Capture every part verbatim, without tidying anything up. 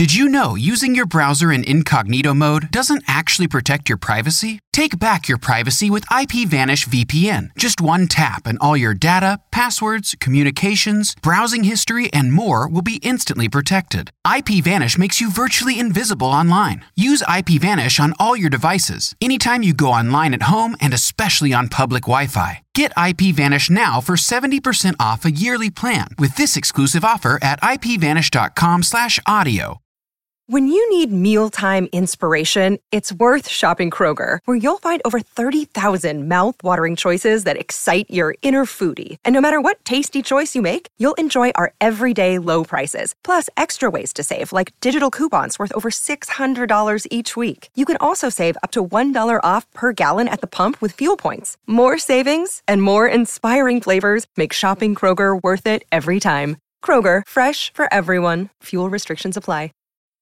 Did you know using your browser in incognito mode doesn't actually protect your privacy? Take back your privacy with IPVanish V P N. Just one tap and all your data, passwords, communications, browsing history, and more will be instantly protected. IPVanish makes you virtually invisible online. Use IPVanish on all your devices, anytime you go online at home and especially on public Wi-Fi. Get IPVanish now for seventy percent off a yearly plan with this exclusive offer at ipvanish.com slash audio. When you need mealtime inspiration, it's worth shopping Kroger, where you'll find over thirty thousand mouth-watering choices that excite your inner foodie. And no matter what tasty choice you make, you'll enjoy our everyday low prices, plus extra ways to save, like digital coupons worth over six hundred dollars each week. You can also save up to one dollar off per gallon at the pump with fuel points. More savings and more inspiring flavors make shopping Kroger worth it every time. Kroger, fresh for everyone. Fuel restrictions apply.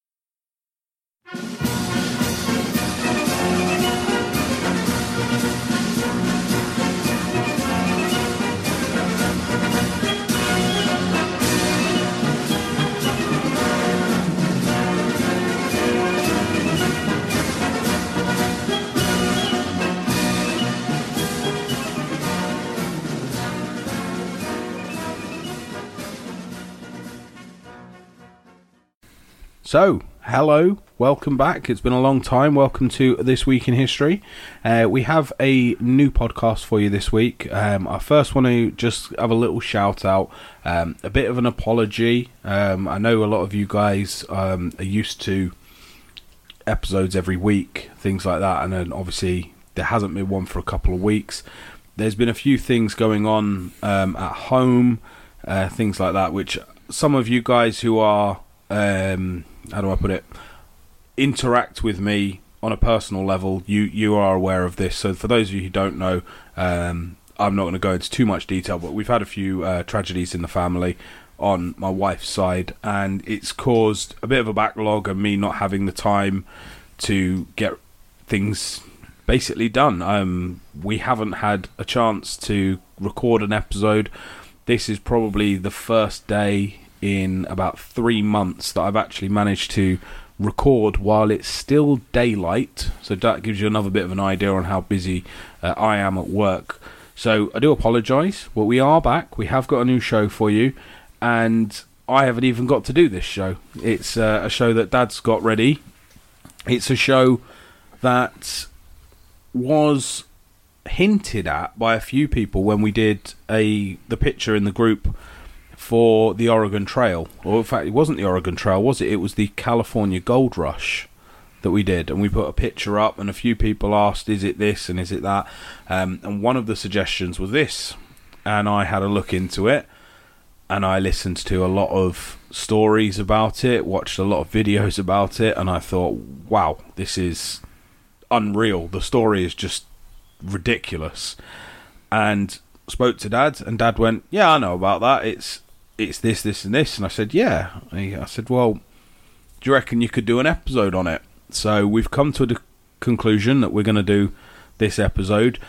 So, hello, welcome back. It's been a long time. Welcome to This Week in History. Uh, we have a new podcast for you this week. Um, I first want to just have a little shout out, um, a bit of an apology. Um, I know a lot of you guys um, are used to episodes every week, things like that, and then obviously there hasn't been one for a couple of weeks. There's been a few things going on um, at home, uh, things like that, which some of you guys who are... Um, how do I put it, interact with me on a personal level, you you are aware of this. So for those of you who don't know, um, I'm not going to go into too much detail, but we've had a few uh, tragedies in the family on my wife's side, and it's caused a bit of a backlog and me not having the time to get things basically done. Um, we haven't had a chance to record an episode. This is probably the first day in about three months that I've actually managed to record while it's still daylight, so that gives you another bit of an idea on how busy uh, I am at work. So I do apologise, but we are back. We have got a new show for you, and I haven't even got to do this show. It's uh, a show that Dad's got ready. It's a show that was hinted at by a few people when we did a the picture in the group for the Oregon Trail. Or in fact, it wasn't the Oregon Trail, was it? It was the California Gold Rush that we did, and we put a picture up, and a few people asked, is it this and is it that? Um, and one of the suggestions was this, and I had a look into it, and I listened to a lot of stories about it, watched a lot of videos about it, and I thought, wow, this is unreal. The story is just ridiculous. And spoke to Dad, and Dad went, yeah, I know about that. It's it's this, this, and this. And I said, yeah. I said, well, do you reckon you could do an episode on it? So we've come to the conclusion that we're going to do this episode.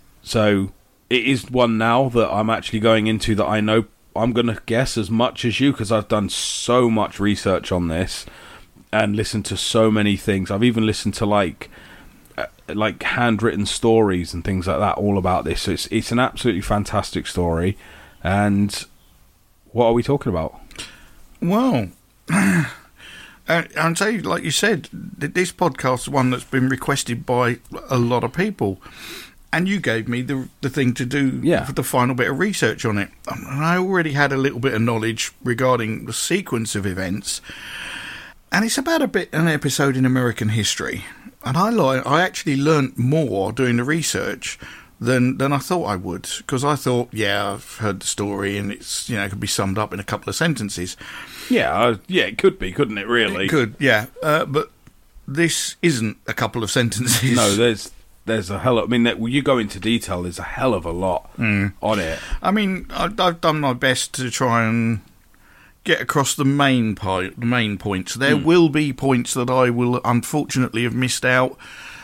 So it is one now that I'm actually going into that I know I'm going to guess as much as you, because I've done so much research on this and listened to so many things. I've even listened to like uh, like handwritten stories and things like that all about this. So it's it's an absolutely fantastic story. And what are we talking about? Well, uh, I'll tell you, like you said, this podcast is one that's been requested by a lot of people. And you gave me the the thing to do yeah. for the final bit of research on it. And I already had a little bit of knowledge regarding the sequence of events. And it's about a bit an episode in American history. And I like I actually learnt more doing the research than than I thought I would. Because I thought, yeah, I've heard the story and it's, you know, it could be summed up in a couple of sentences. Yeah, uh, yeah, it could be, couldn't it, really? It could, yeah. Uh, but this isn't a couple of sentences. No, there's... There's a hell of... I mean, when you go into detail, there's a hell of a lot mm. on it. I mean, I've, I've done my best to try and get across the main part, the main points. There mm. will be points that I will unfortunately have missed out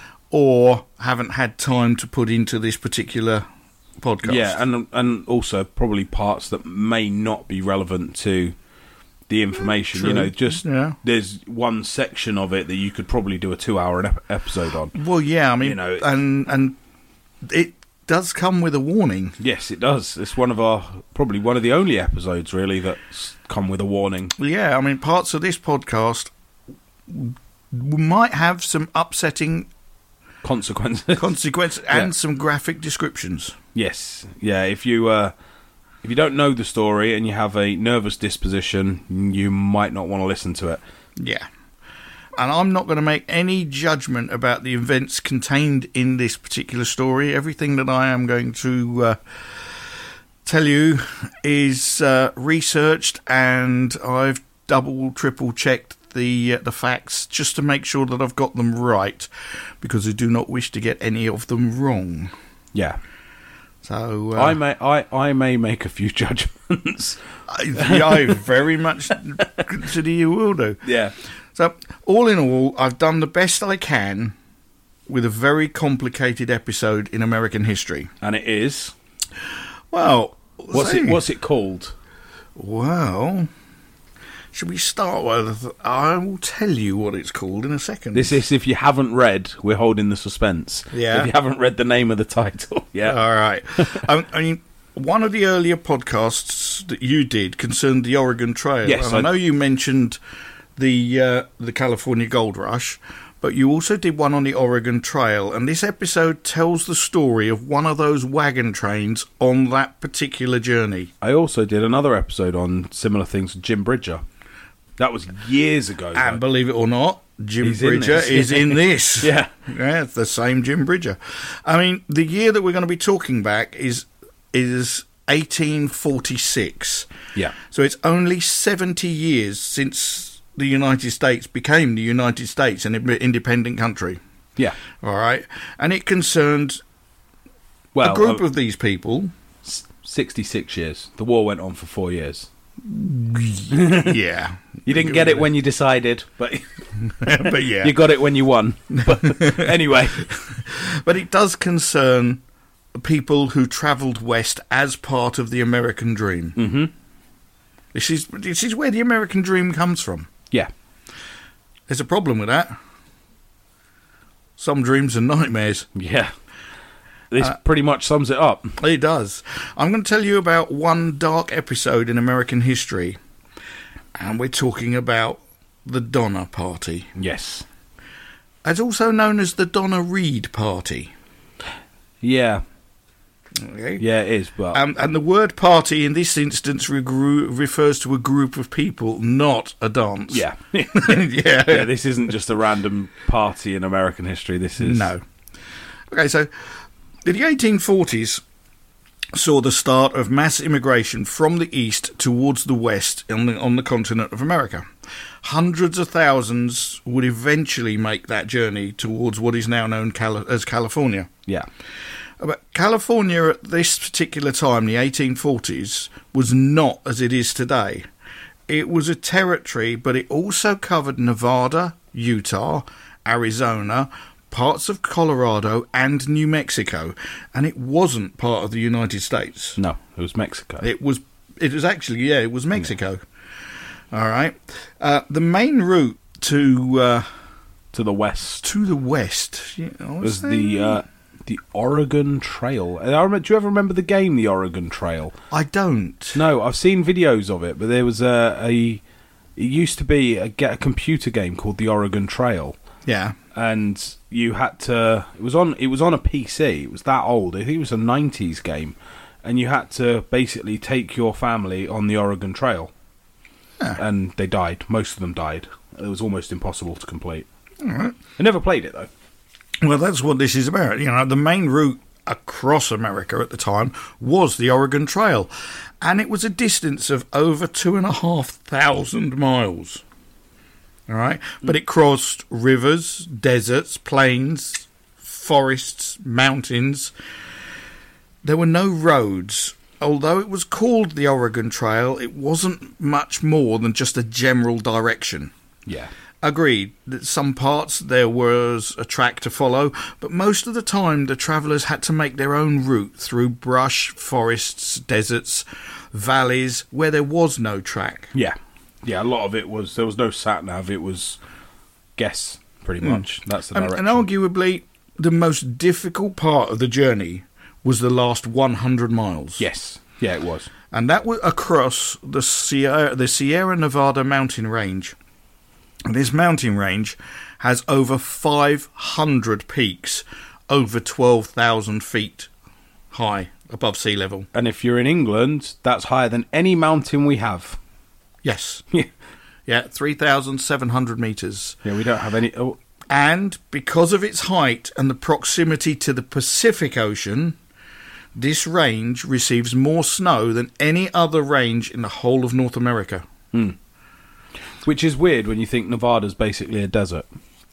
or haven't had time to put into this particular podcast. Yeah, and and also probably parts that may not be relevant to the information. True. You know, just Yeah. there's one section of it that you could probably do a two-hour ep- episode on. Well, yeah, I mean, You know, and and it does come with a warning. Yes, it does. It's one of our probably one of the only episodes really that's come with a warning. Yeah, I mean, parts of this podcast might have some upsetting Consequences. consequences and Yeah. some graphic descriptions. Yes, yeah. If you uh, if you don't know the story and you have a nervous disposition, you might not want to listen to it. Yeah. And I'm not going to make any judgment about the events contained in this particular story. Everything that I am going to uh, tell you is uh, researched, and I've double, triple checked the uh, the facts just to make sure that I've got them right, because I do not wish to get any of them wrong. Yeah, So uh, I may I, I may make a few judgments. I, I very much consider you will do. Yeah, So, all in all, I've done the best I can with a very complicated episode in American history. and it is. Well, What's say- it? What's it called? Well, should we start with? I will tell you what it's called in a second. This is if you haven't read, we're holding the suspense. Yeah. If you haven't read the name of the title, yeah. All right. I, I mean, one of the earlier podcasts that you did concerned the Oregon Trail. Yes, and I, I- know you mentioned the uh, the California Gold Rush, but you also did one on the Oregon Trail, and this episode tells the story of one of those wagon trains on that particular journey. I also did another episode on similar things with Jim Bridger. That was years ago. And though. believe it or not, Jim He's in Bridger this. is in this. Yeah. Yeah, it's the same Jim Bridger. I mean, the year that we're going to be talking back is is eighteen forty-six. Yeah. So it's only seventy years since the United States became the United States, an independent country. Yeah. All right. And it concerned Well, a group uh, of these people. s- sixty-six years. The war went on for four years. Yeah. You didn't get it when you decided, but But yeah. you got it when you won. But anyway, But it does concern people who travelled west as part of the American dream. Mhm. This is this is where the American dream comes from. yeah. There's a problem with that. Some dreams are nightmares. Yeah. This Uh, pretty much sums it up. It does. I'm going to tell you about one dark episode in American history, and we're talking about the Donner Party. Yes. It's also known as the Donna Reed Party. Yeah. Okay? Yeah, it is. But Um, and the word party in this instance regru- refers to a group of people, not a dance. yeah. yeah. yeah, this isn't just a random party in American history. This is No. Okay, so the eighteen forties saw the start of mass immigration from the east towards the west on the, on the continent of America. Hundreds of thousands would eventually make that journey towards what is now known Cali- as California. Yeah. But California at this particular time, the eighteen forties, was not as it is today. It was a territory, but it also covered Nevada, Utah, Arizona, parts of Colorado, and New Mexico, and it wasn't part of the United States. No, it was Mexico. It was. It was actually, yeah, it was Mexico. All right. Uh, the main route to uh, to the west to the west yeah, I was was saying- the uh, the Oregon Trail. And I remember, do you ever remember the game, the Oregon Trail? I don't. No, I've seen videos of it, but there was a, a it used to be a, get a computer game called the Oregon Trail, Yeah. and you had to. It was on. It was on a P C. It was that old. I think it was a nineties game, and you had to basically take your family on the Oregon Trail, Ah. and they died. Most of them died. It was almost impossible to complete. All right. I never played it though. Well, that's what this is about. You know, the main route across America at the time was the Oregon Trail, and it was a distance of over two and a half thousand miles. All right, but it crossed rivers, deserts, plains, forests, mountains. There were no roads. Although it was called the Oregon Trail, it wasn't much more than just a general direction. Yeah. Agreed that some parts there was a track to follow, but most of the time the travellers had to make their own route through brush, forests, deserts, valleys, where there was no track. Yeah. Yeah, a lot of it was, there was no sat-nav, it was guess, pretty much. Mm. That's the and, direction. and arguably, the most difficult part of the journey was the last one hundred miles. Yes, yeah, it was. And that was across the Sierra, the Sierra Nevada mountain range. And this mountain range has over five hundred peaks, over twelve thousand feet high above sea level. And if you're in England, that's higher than any mountain we have. Yes. Yeah. Yeah, three thousand seven hundred metres. Yeah, we don't have any... Oh. And because of its height and the proximity to the Pacific Ocean, this range receives more snow than any other range in the whole of North America. Hmm. Which is weird when you think Nevada's basically a desert.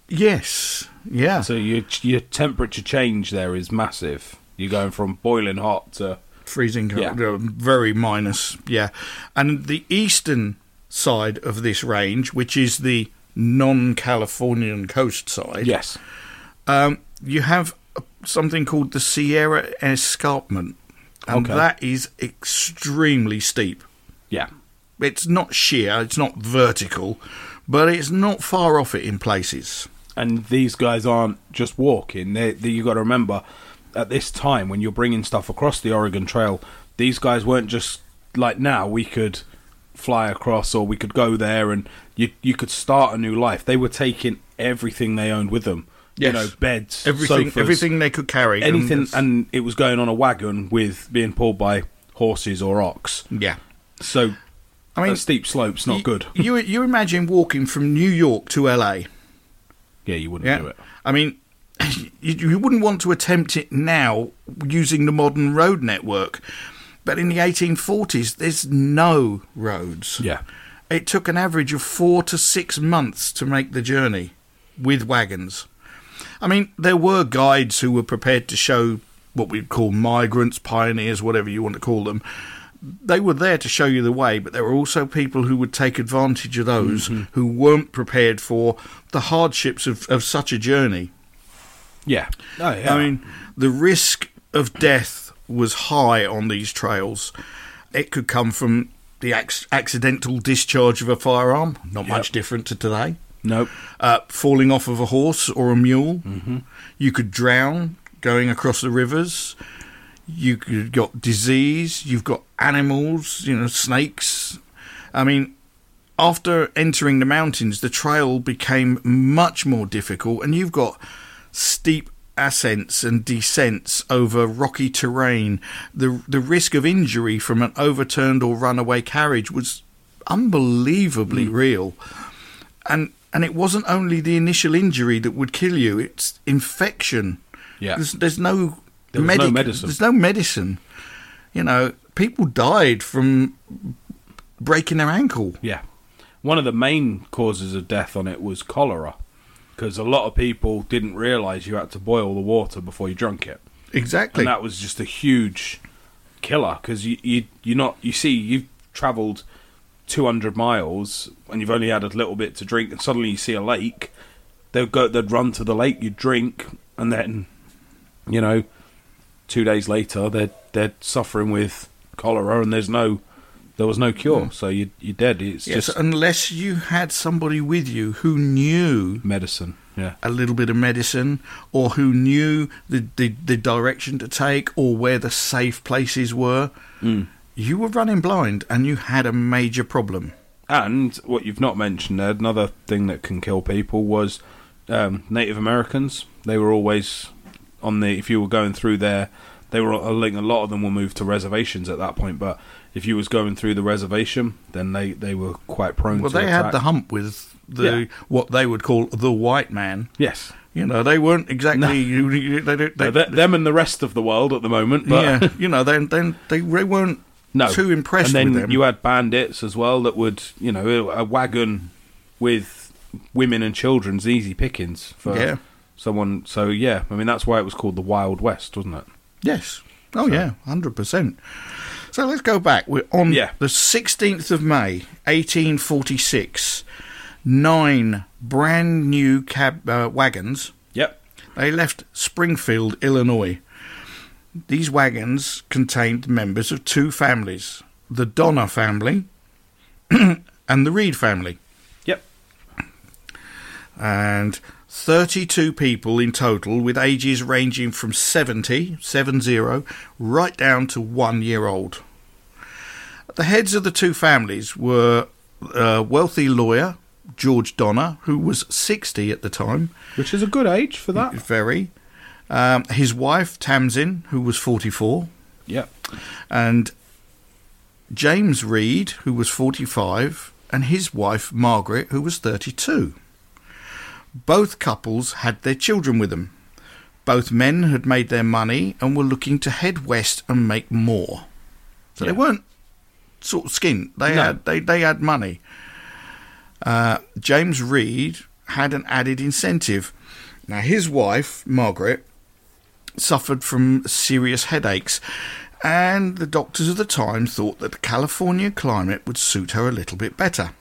Yes, yeah. So your your temperature change there is massive. You're going from boiling hot to... Freezing, yeah. uh, very minus, yeah. And the eastern side of this range, which is the non-Californian coast side, yes, um, you have something called the Sierra Escarpment, and okay. that is extremely steep. Yeah. It's not sheer, it's not vertical, but it's not far off it in places. And these guys aren't just walking. They, they, you got to remember, at this time, when you're bringing stuff across the Oregon Trail, these guys weren't just like now, we could fly across or we could go there and you you could start a new life. They were taking everything they owned with them. Yes. You know, beds, everything, sofas, everything they could carry. anything, and, and it was going on a wagon with being pulled by horses or ox. Yeah. So, I mean, steep slopes, not y- good. you you imagine walking from New York to L A. Yeah, you wouldn't Yeah? do it. I mean, you, you wouldn't want to attempt it now using the modern road network. But in the eighteen forties, there's no roads. Yeah. It took an average of four to six months to make the journey with wagons. I mean, there were guides who were prepared to show what we'd call migrants, pioneers, whatever you want to call them. They were there to show you the way, but there were also people who would take advantage of those mm-hmm. who weren't prepared for the hardships of, of such a journey. Yeah. Oh, yeah. I mean, the risk of death was high on these trails. It could come from the ac- accidental discharge of a firearm, not yep. much different to today. Nope. Uh, falling off of a horse or a mule. Mm-hmm. You could drown going across the rivers. You could got disease. You've got animals, you know, snakes. I mean, after entering the mountains, the trail became much more difficult, and you've got steep ascents and descents over rocky terrain. The the risk of injury from an overturned or runaway carriage was unbelievably mm. real. And and it wasn't only the initial injury that would kill you, it's infection. Yeah. There's, there's no, there was medic- no medicine. There's no medicine. You know, people died from breaking their ankle. Yeah. One of the main causes of death on it was cholera, because a lot of people didn't realise you had to boil the water before you drank it. Exactly. And that was just a huge killer, because you, you, you're not, you see, you've travelled two hundred miles and you've only had a little bit to drink, and suddenly you see a lake, they'd go, they'd run to the lake, you'd drink, and then, you know, two days later they're they're suffering with cholera, and there's no, there was no cure, mm. so you you're dead. It's yes, just unless you had somebody with you who knew medicine, yeah, a little bit of medicine, or who knew the the, the direction to take or where the safe places were. Mm. You were running blind, and you had a major problem. And what you've not mentioned there, another thing that can kill people was um, Native Americans. They were always on the, if you were going through there, they were, I think a lot of them were moved to reservations at that point, but if you was going through the reservation, then they, they were quite prone well, to attack. Well, they had the hump with the yeah. what they would call the white man. Yes. You know, they weren't exactly... No. They, they, they, no, them and the rest of the world at the moment. But yeah, you know, they, they, they weren't no. too impressed and then with them. You had bandits as well that would, you know, a wagon with women and children's easy pickings for yeah. someone. So, yeah, I mean, that's why it was called the Wild West, wasn't it? Yes. Oh, so. yeah, one hundred percent. So let's go back. We're on yeah. the sixteenth of May, eighteen forty-six. Nine brand new cab uh, wagons. Yep. They left Springfield, Illinois. These wagons contained members of two families, the Donner family and the Reed family. Yep. And thirty-two people in total, with ages ranging from seventy, seven zero, right down to one year old. The heads of the two families were a wealthy lawyer, George Donner, who was sixty at the time. Which is a good age for that. Very. Um, his wife, Tamsin, who was forty-four. Yep. And James Reed, who was forty-five, and his wife, Margaret, who was thirty-two. Both couples had their children with them. Both men had made their money and were looking to head west and make more. So Yeah. they weren't sort of skint. They No. had they, they had money. Uh, James Reed had an added incentive. Now, his wife, Margaret, suffered from serious headaches, and the doctors of the time thought that the California climate would suit her a little bit better.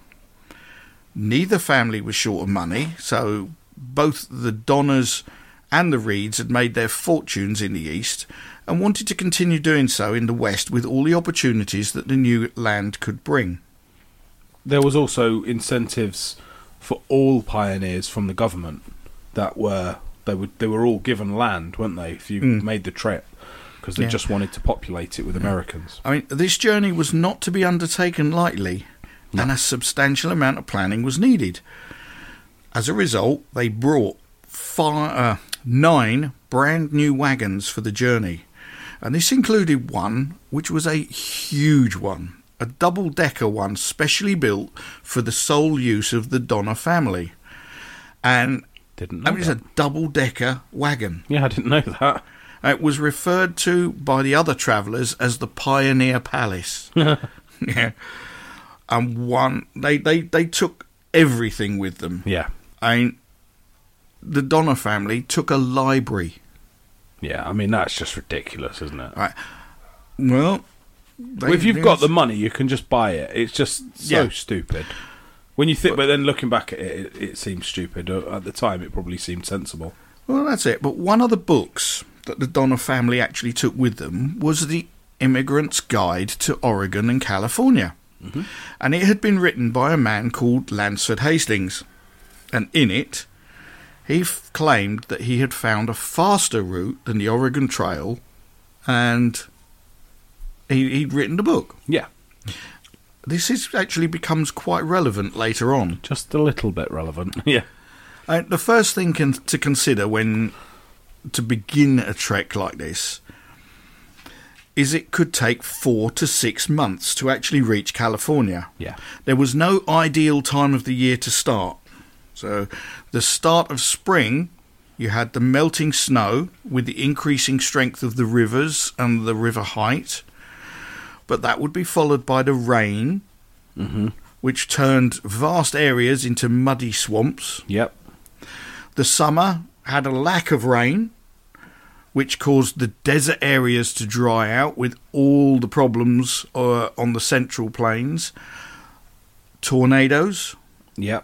Neither family was short of money, so both the Donners and the Reeds had made their fortunes in the East and wanted to continue doing so in the West with all the opportunities that the new land could bring. There was also incentives for all pioneers from the government that were they were they were all given land, weren't they? If you Mm. made the trip, because they Yeah. just wanted to populate it with Americans. I mean, this journey was not to be undertaken lightly, No. and a substantial amount of planning was needed. As a result, they brought five, uh, nine brand new wagons for the journey, and this included one which was a huge one, a double-decker one specially built for the sole use of the Donner family. And Didn't know I mean, it's that. a double-decker wagon. Yeah, I didn't know that. It was referred to by the other travellers as the Pioneer Palace. Yeah. And one, they, they, they took everything with them. Yeah, I mean, the Donner family took a library. yeah. I mean, that's just ridiculous, isn't it? Right. Well, Well, if you've got the money, you can just buy it. It's just so Yeah. stupid. When you think, but then looking back at it, it, it seems stupid. Uh, At the time, it probably seemed sensible. Well, that's it. But one of the books that the Donner family actually took with them was The Immigrant's Guide to Oregon and California. Mm-hmm. And it had been written by a man called Lansford Hastings. And in it, he f- claimed that he had found a faster route than the Oregon Trail, and he, he'd written the book. Yeah, This is actually becomes quite relevant later on. just a little bit relevant. Yeah, Uh, the first thing con- to consider when to begin a trek like this is it could take four to six months to actually reach California. yeah, There was no ideal time of the year to start. So the start of spring, you had the melting snow with the increasing strength of the rivers and the river height. But that would be followed by the rain, mm-hmm. which turned vast areas into muddy swamps. Yep, The summer had a lack of rain, which caused the desert areas to dry out with all the problems uh, on the central plains. Tornadoes. yep,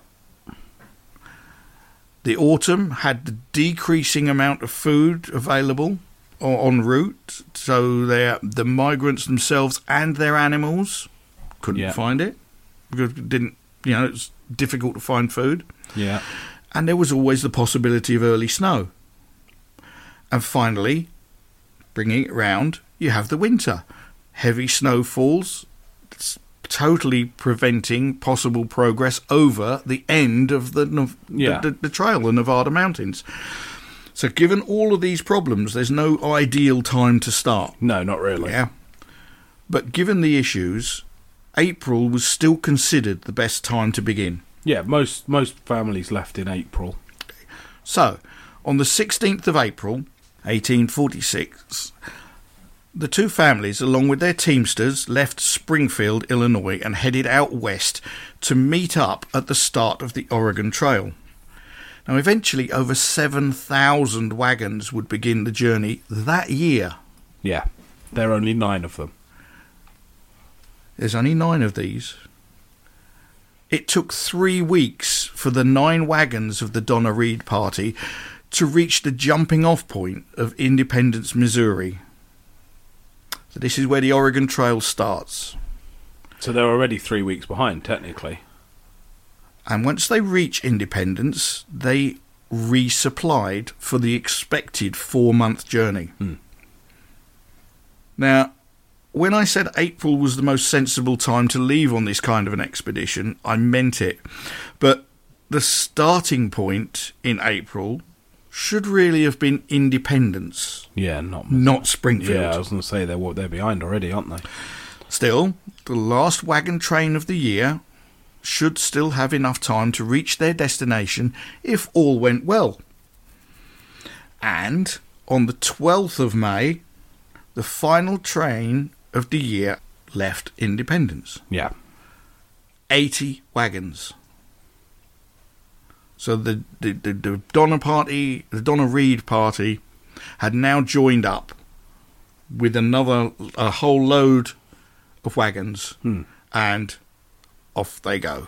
The autumn had the decreasing amount of food available o- en route, so their, the migrants themselves and their animals couldn't Yeah. find it because it didn't, you know, it's difficult to find food. yeah, And there was always the possibility of early snow. And finally, bringing it round, you have the winter. Heavy snowfalls, it's totally preventing possible progress over the end of the, Nev- Yeah. the, the, the trail, the Nevada mountains. So given all of these problems, there's no ideal time to start. no, not really. Yeah. But given the issues, April was still considered the best time to begin. Yeah, most most families left in April. So, on the sixteenth of April, eighteen forty-six, the two families, along with their teamsters, left Springfield, Illinois, and headed out west to meet up at the start of the Oregon Trail. Now, eventually, over seven thousand wagons would begin the journey that year. Yeah, there are only nine of them. There's only nine of these. It took three weeks for the nine wagons of the Donner Reed party to reach the jumping-off point of Independence, Missouri. So this is where the Oregon Trail starts. So they're already three weeks behind, technically. And once they reach Independence, they resupplied for the expected four-month journey. Hmm. Now, when I said April was the most sensible time to leave on this kind of an expedition, I meant it. But the starting point in April should really have been Independence. Yeah, not not Springfield. Yeah, I was going to say they're they're behind already, aren't they? Still, the last wagon train of the year should still have enough time to reach their destination if all went well. And on the twelfth of May, the final train of the year left Independence. Yeah. eighty wagons. So the, the, the, the Donna party, the Donna Reed party, had now joined up with another, a whole load of wagons, hmm. and off they go.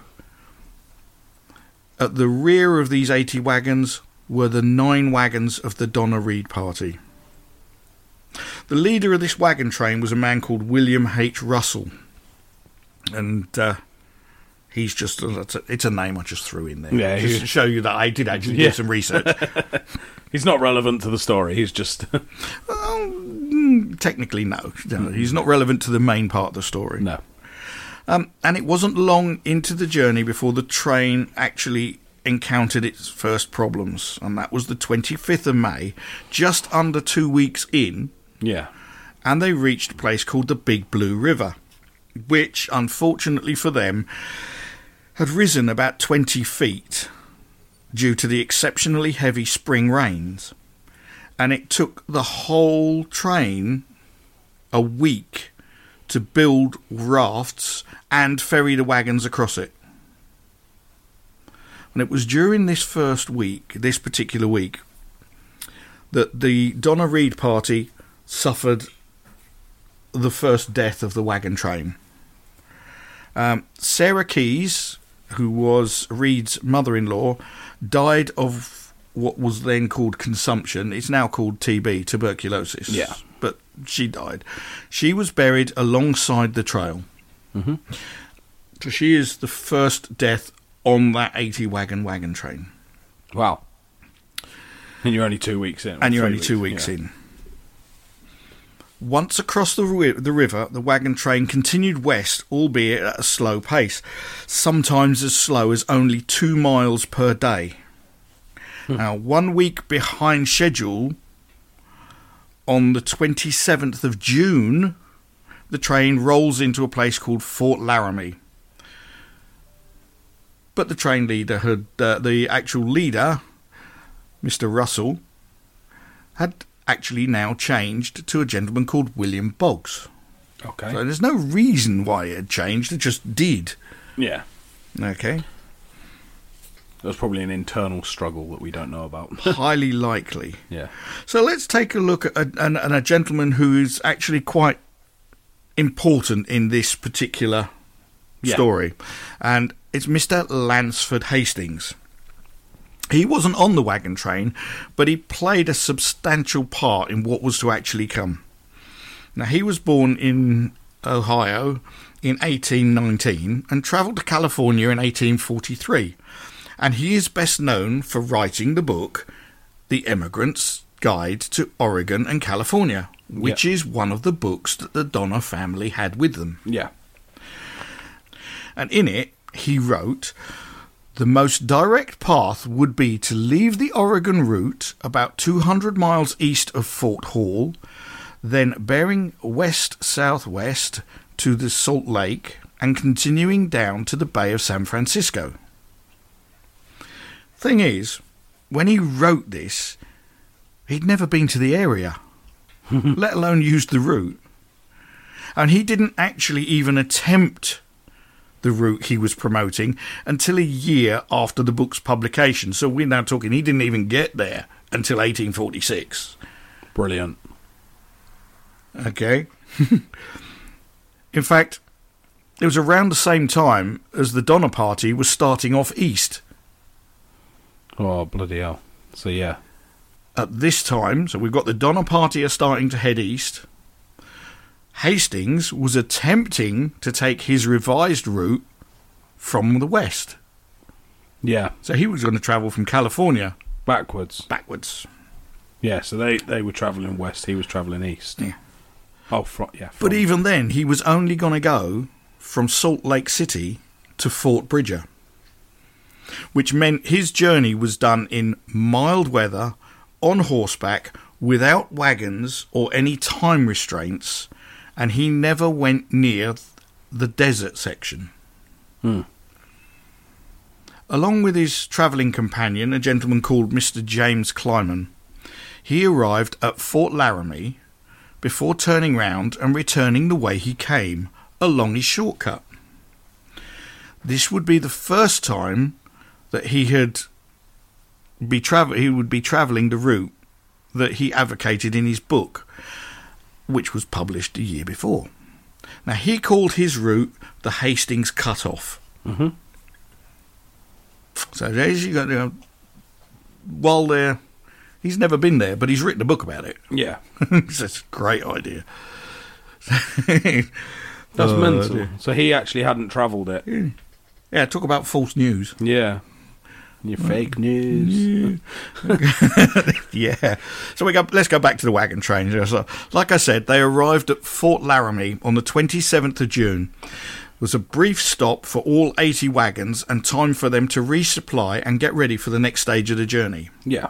At the rear of these eighty wagons were the nine wagons of the Donna Reed party. The leader of this wagon train was a man called William H. Russell, and uh, he's just, it's a, it's a name I just threw in there, yeah, just to show you that I did actually yeah. do some research. He's not relevant to the story, he's just... well, technically, no. no. He's not relevant to the main part of the story. No. Um, and it wasn't long into the journey before the train actually encountered its first problems, and that was the twenty-fifth of May, just under two weeks in, Yeah. and they reached a place called the Big Blue River, which, unfortunately for them, had risen about twenty feet due to the exceptionally heavy spring rains, and it took the whole train a week to build rafts and ferry the wagons across it. And it was during this first week, this particular week, that the Donna Reed party suffered the first death of the wagon train. Um, Sarah Keyes, who was Reed's mother-in-law, died of what was then called consumption. It's now called T B, tuberculosis. Yeah. But she died. She was buried alongside the trail. Mm-hmm. So she is the first death on that eighty wagon wagon train. Wow. And you're only two weeks in. And you're only weeks, two weeks yeah. in. Once across the, ri- the river, the wagon train continued west, albeit at a slow pace, sometimes as slow as only two miles per day. Hmm. Now, one week behind schedule, on the twenty-seventh of June, the train rolls into a place called Fort Laramie. But the train leader had, uh, the actual leader, Mister Russell, had actually now changed to a gentleman called William Boggs. Okay. So there's no reason why it had changed, it just did. Yeah. Okay. There's probably an internal struggle that we don't know about. Highly likely. Yeah. So let's take a look at a, an, an, a gentleman who is actually quite important in this particular Yeah. story. And it's Mister Lansford Hastings. He wasn't on the wagon train, but he played a substantial part in what was to actually come. Now, he was born in Ohio in eighteen nineteen and travelled to California in eighteen forty-three. And he is best known for writing the book, The Emigrant's Guide to Oregon and California, which yeah. is one of the books that the Donner family had with them. Yeah. And in it, he wrote, the most direct path would be to leave the Oregon route about two hundred miles east of Fort Hall, then bearing west-southwest to the Salt Lake and continuing down to the Bay of San Francisco. Thing is, when he wrote this, he'd never been to the area, let alone used the route. And he didn't actually even attempt the route he was promoting until a year after the book's publication. So we're now talking, he didn't even get there until eighteen forty-six. Brilliant. Okay. In fact, it was around the same time as the Donner Party was starting off east. Oh, bloody hell. So, yeah. At this time, so we've got the Donner Party are starting to head east. Hastings was attempting to take his revised route from the west. Yeah. So he was going to travel from California Backwards. backwards. Yeah, so they, they were travelling west, he was travelling east. Yeah. Oh, fro- yeah. But from- even then, he was only going to go from Salt Lake City to Fort Bridger, which meant his journey was done in mild weather, on horseback, without wagons or any time restraints, and he never went near the desert section. Hmm. Along with his travelling companion, a gentleman called Mister James Clyman, he arrived at Fort Laramie before turning round and returning the way he came, along his shortcut. This would be the first time that he had be travel he would be travelling the route that he advocated in his book, which was published a year before. Now, he called his route the Hastings Cutoff. Mm-hmm. So there's you got, you know, while there, he's never been there, but he's written a book about it. Yeah. That's a great idea. That's Oh, mental. dear. So he actually hadn't travelled it. Yeah, talk about false news. Yeah. Your fake news. Yeah. So we go. Let's go back to the wagon train. So, like I said, they arrived at Fort Laramie on the twenty-seventh of June. It was a brief stop for all eighty wagons and time for them to resupply and get ready for the next stage of the journey. Yeah.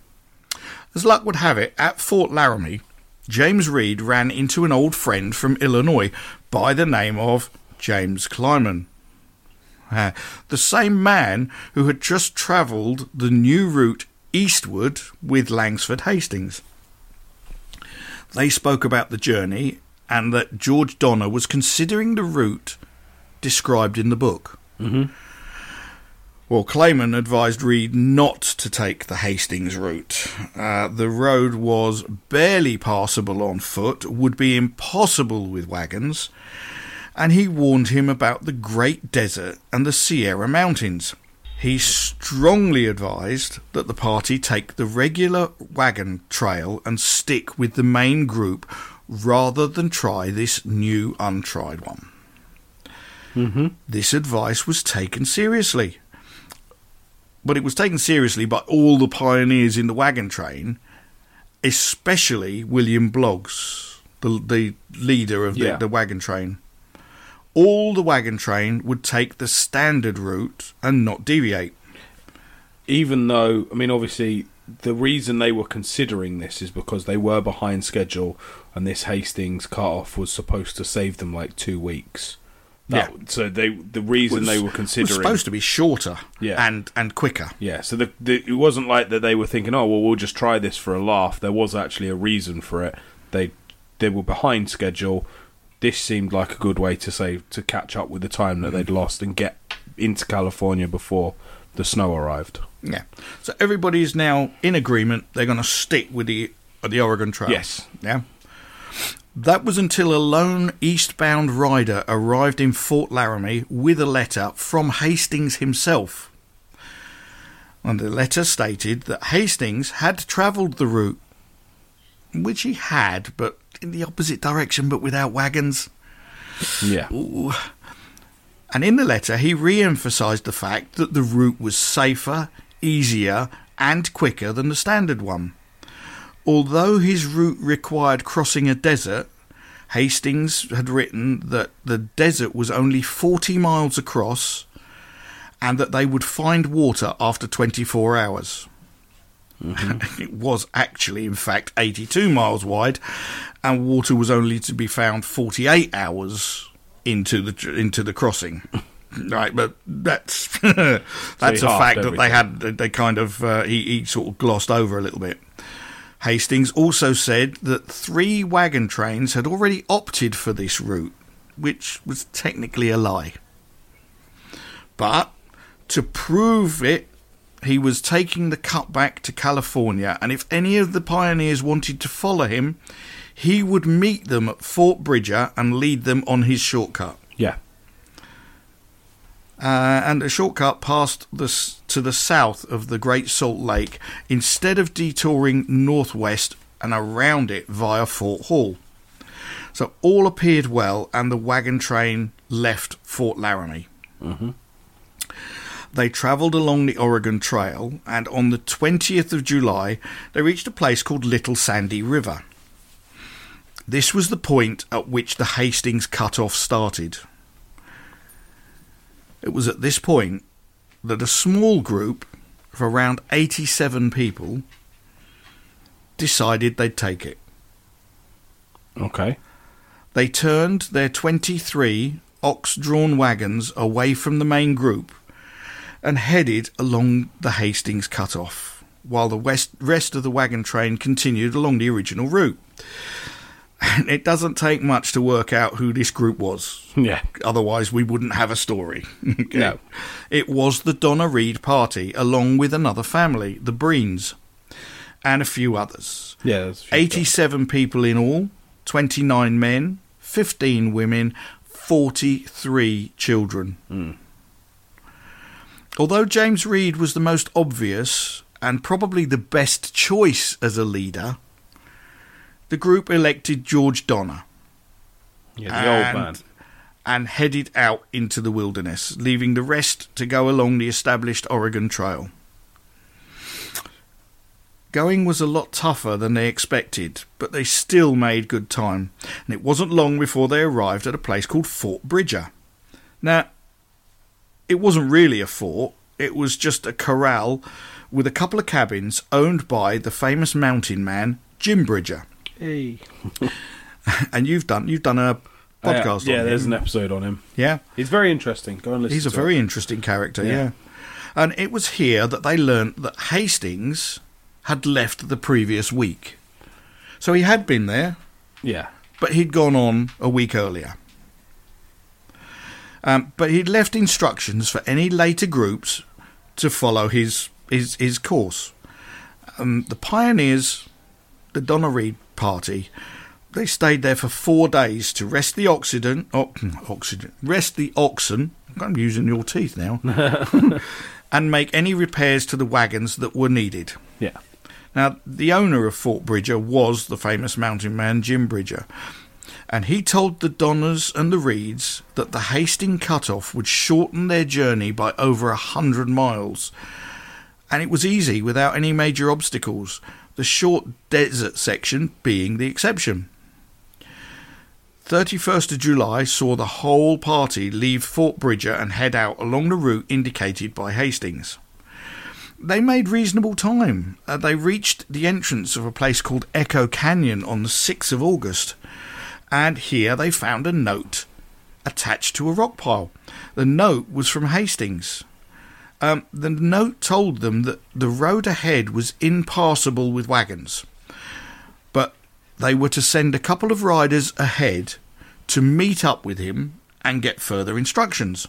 As luck would have it, at Fort Laramie, James Reed ran into an old friend from Illinois by the name of James Clyman. Uh, the same man who had just travelled the new route eastward with Langsford Hastings. They spoke about the journey and that George Donner was considering the route described in the book. Mm-hmm. Well, Clayman advised Reed not to take the Hastings route. Uh, the road was barely passable on foot, would be impossible with wagons, and he warned him about the Great Desert and the Sierra Mountains. He strongly advised that the party take the regular wagon trail and stick with the main group rather than try this new untried one. Mm-hmm. This advice was taken seriously. But it was taken seriously by all the pioneers in the wagon train, especially William Bloggs, the, the leader of the, Yeah. the wagon train. All the wagon train would take the standard route and not deviate. Even though, I mean, obviously, the reason they were considering this is because they were behind schedule, and this Hastings cut-off was supposed to save them like two weeks. That, Yeah. So they, the reason Was- they were It was considering, supposed to be shorter Yeah. and, and quicker. yeah. So the, the it wasn't like that they were thinking, oh well, we'll just try this for a laugh. There was actually a reason for it. They they were behind schedule. This seemed like a good way to save to catch up with the time that they'd lost and get into California before the snow arrived. Yeah. So everybody is now in agreement. They're going to stick with the uh, the Oregon Trail. Yes. Yeah. That was until a lone eastbound rider arrived in Fort Laramie with a letter from Hastings himself. And the letter stated that Hastings had travelled the route, which he had, but in the opposite direction, but without wagons. Yeah. Ooh. And in the letter, he re-emphasised the fact that the route was safer, easier, and quicker than the standard one. Although his route required crossing a desert, Hastings had written that the desert was only forty miles across and that they would find water after twenty-four hours. Mm-hmm. It was actually, in fact, eighty-two miles wide, and water was only to be found forty-eight hours into the into the crossing. Right, but that's that's So a he fact halved that they had. They kind of uh, he, he sort of glossed over a little bit. Hastings also said that three wagon trains had already opted for this route, which was technically a lie. But to prove it, he was taking the cut back to California, and if any of the pioneers wanted to follow him, he would meet them at Fort Bridger and lead them on his shortcut. Yeah. Uh, and a shortcut passed the, to the south of the Great Salt Lake instead of detouring northwest and around it via Fort Hall. So all appeared well, and the wagon train left Fort Laramie. Mm-hmm. they travelled along the Oregon Trail, and on the twentieth of July, they reached a place called Little Sandy River. This was the point at which the Hastings Cutoff started. It was at this point that a small group of around eighty-seven people decided they'd take it. Okay. They turned their twenty-three ox-drawn wagons away from the main group and headed along the Hastings Cutoff, while the west, rest of the wagon train continued along the original route. And it doesn't take much to work out who this group was. Yeah. Otherwise, we wouldn't have a story. Okay? No. It was the Donna Reed party, along with another family, the Breens, and a few others. Yeah, there's a few eighty-seven people in all, twenty-nine men, fifteen women, forty-three children. Mm. Although James Reed was the most obvious and probably the best choice as a leader, the group elected George Donner. Yeah, the and, old man. And headed out into the wilderness, leaving the rest to go along the established Oregon Trail. Going was a lot tougher than they expected, but they still made good time, and it wasn't long before they arrived at a place called Fort Bridger. Now, it wasn't really a fort, it was just a corral with a couple of cabins owned by the famous mountain man, Jim Bridger. Hey. And you've done you've done a podcast uh, yeah, on him. there's an episode on him. Yeah. He's very interesting. Go and listen He's a to very it. interesting character, Yeah. yeah. And it was here that they learnt that Hastings had left the previous week. So he had been there, Yeah. but he'd gone on a week earlier. Um, but he'd left instructions for any later groups to follow his his, his course. Um, the pioneers, the Donna Reed party, they stayed there for four days to rest the oxygen, oh, oxygen, rest the oxen. I'm using your teeth now, and make any repairs to the wagons that were needed. Yeah. Now, the owner of Fort Bridger was the famous mountain man Jim Bridger, and he told the Donners and the Reeds that the Hastings Cutoff would shorten their journey by over a hundred miles, and it was easy without any major obstacles, the short desert section being the exception. thirty-first of July saw the whole party leave Fort Bridger and head out along the route indicated by Hastings. They made reasonable time. Uh, they reached the entrance of a place called Echo Canyon on the sixth of August, and here they found a note attached to a rock pile. The note was from Hastings. Um, the note told them that the road ahead was impassable with wagons, but they were to send a couple of riders ahead to meet up with him and get further instructions.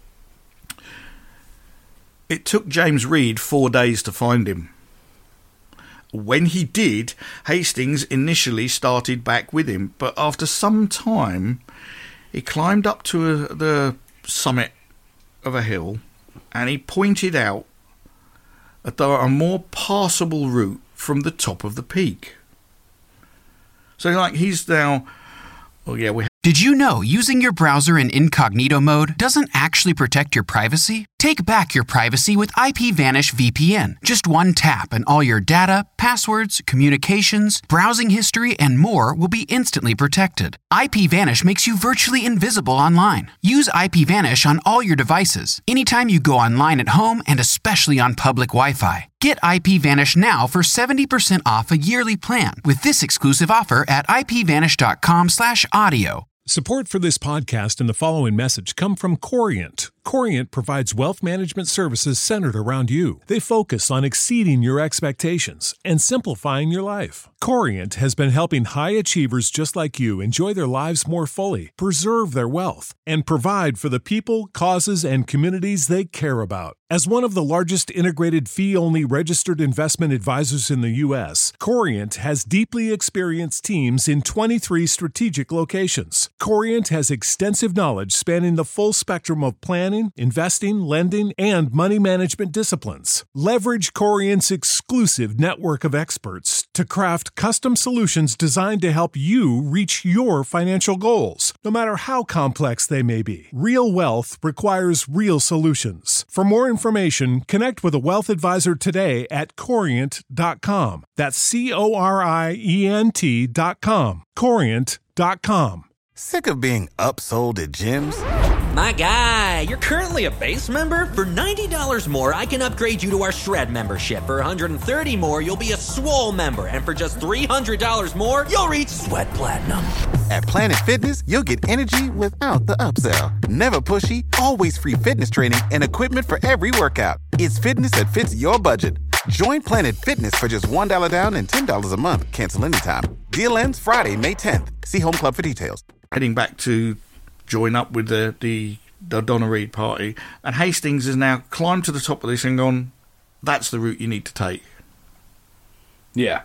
It took James Reed four days to find him. When he did, Hastings initially started back with him, but after some time, he climbed up to a, the summit of a hill, and he pointed out that there are a more passable route from the top of the peak. So, like, he's now... Oh, yeah, we... Did you know using your browser in incognito mode doesn't actually protect your privacy? Take back your privacy with IPVanish V P N. Just one tap and all your data, passwords, communications, browsing history, and more will be instantly protected. IPVanish makes you virtually invisible online. Use IPVanish on all your devices, anytime you go online at home and especially on public Wi-Fi. Get IPVanish now for seventy percent off a yearly plan with this exclusive offer at ipvanish.com slash audio. Support for this podcast and the following message come from Corient. Corient provides wealth management services centered around you. They focus on exceeding your expectations and simplifying your life. Corient has been helping high achievers just like you enjoy their lives more fully, preserve their wealth, and provide for the people, causes, and communities they care about. As one of the largest integrated fee-only registered investment advisors in the U S, Corient has deeply experienced teams in twenty-three strategic locations. Corient has extensive knowledge spanning the full spectrum of planning, investing, lending, and money management disciplines. Leverage Corient's exclusive network of experts to craft custom solutions designed to help you reach your financial goals, no matter how complex they may be. Real wealth requires real solutions. For more information, connect with a wealth advisor today at corient dot com. That's C O R I E N T dot com. corient dot com. Sick of being upsold at gyms? My guy, you're currently a base member? For ninety dollars more, I can upgrade you to our Shred membership. For one hundred thirty dollars more, you'll be a Swole member. And for just three hundred dollars more, you'll reach Sweat Platinum. At Planet Fitness, you'll get energy without the upsell. Never pushy, always free fitness training and equipment for every workout. It's fitness that fits your budget. Join Planet Fitness for just one dollar down and ten dollars a month. Cancel anytime. Deal ends Friday, May tenth. See Home Club for details. Heading back to join up with the, the, the Donna Reed party, and Hastings has now climbed to the top of this and gone, that's the route you need to take. Yeah.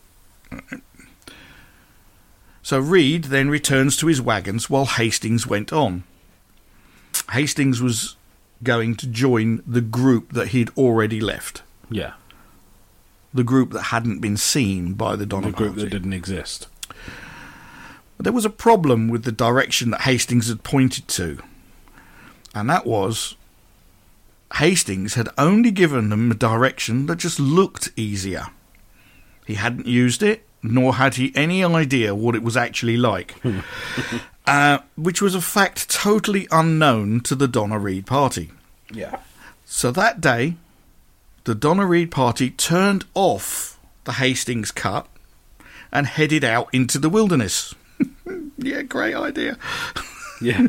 So Reed then returns to his wagons while Hastings went on. Hastings was going to join the group that he'd already left. Yeah. The group that hadn't been seen by the Donner The group Party. that didn't exist. But there was a problem with the direction that Hastings had pointed to. And that was, Hastings had only given them a direction that just looked easier. He hadn't used it, nor had he any idea what it was actually like. uh, which was a fact totally unknown to the Donna Reed party. Yeah. So that day, the Donna Reed party turned off the Hastings cut and headed out into the wilderness. Yeah, great idea. Yeah.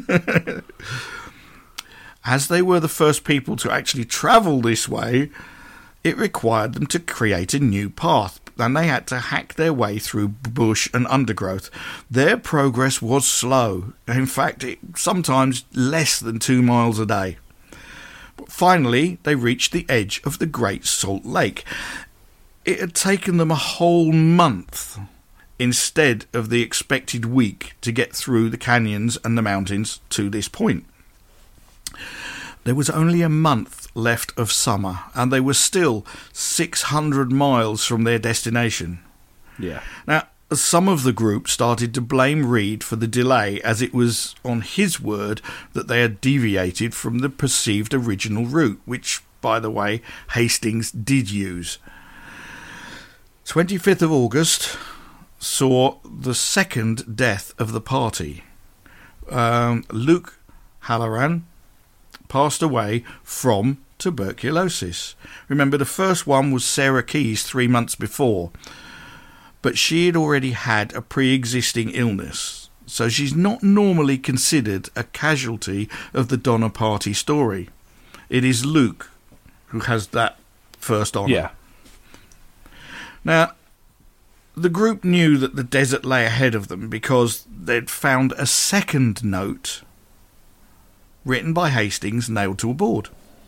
As they were the first people to actually travel this way, it required them to create a new path, and they had to hack their way through bush and undergrowth. Their progress was slow. In fact, it, sometimes less than two miles a day. But finally, they reached the edge of the Great Salt Lake. It had taken them a whole month instead of the expected week to get through the canyons and the mountains to this point. There was only a month left of summer, and they were still six hundred miles from their destination. Yeah. Now, some of the group started to blame Reed for the delay, as it was on his word that they had deviated from the perceived original route, which, by the way, Hastings did use. twenty-fifth of August saw the second death of the party. Um, Luke Halloran passed away from tuberculosis. Remember, the first one was Sarah Keys three months before, but she had already had a pre-existing illness, so she's not normally considered a casualty of the Donner Party story. It is Luke who has that first honour. Yeah. Now, the group knew that the desert lay ahead of them because they'd found a second note written by Hastings nailed to a board.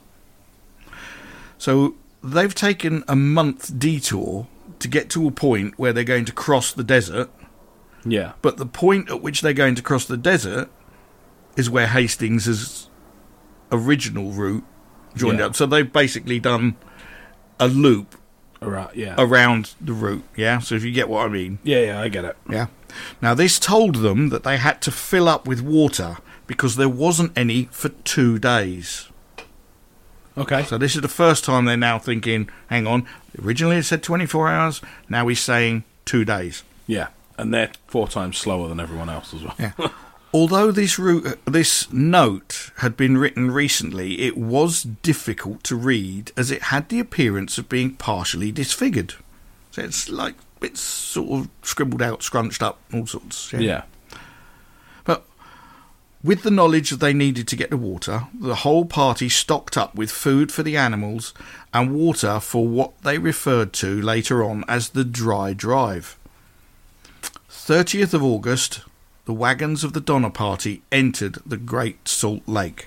So they've taken a month detour to get to a point where they're going to cross the desert. Yeah. But the point at which they're going to cross the desert is where Hastings' original route joined Yeah. up. So they've basically done a loop Right, yeah. around the route, yeah? So if you get what I mean. Yeah, yeah, I get it. Yeah. Now, this told them that they had to fill up with water because there wasn't any for two days. Okay. So this is the first time they're now thinking, hang on, originally it said twenty-four hours, now he's saying two days. Yeah. And they're four times slower than everyone else as well. Yeah. Although this route, this note had been written recently, it was difficult to read as it had the appearance of being partially disfigured. So it's like, it's sort of scribbled out, scrunched up, all sorts. Yeah. But with the knowledge that they needed to get the water, the whole party stocked up with food for the animals and water for what they referred to later on as the dry drive. thirtieth of August, the wagons of the Donner Party entered the Great Salt Lake.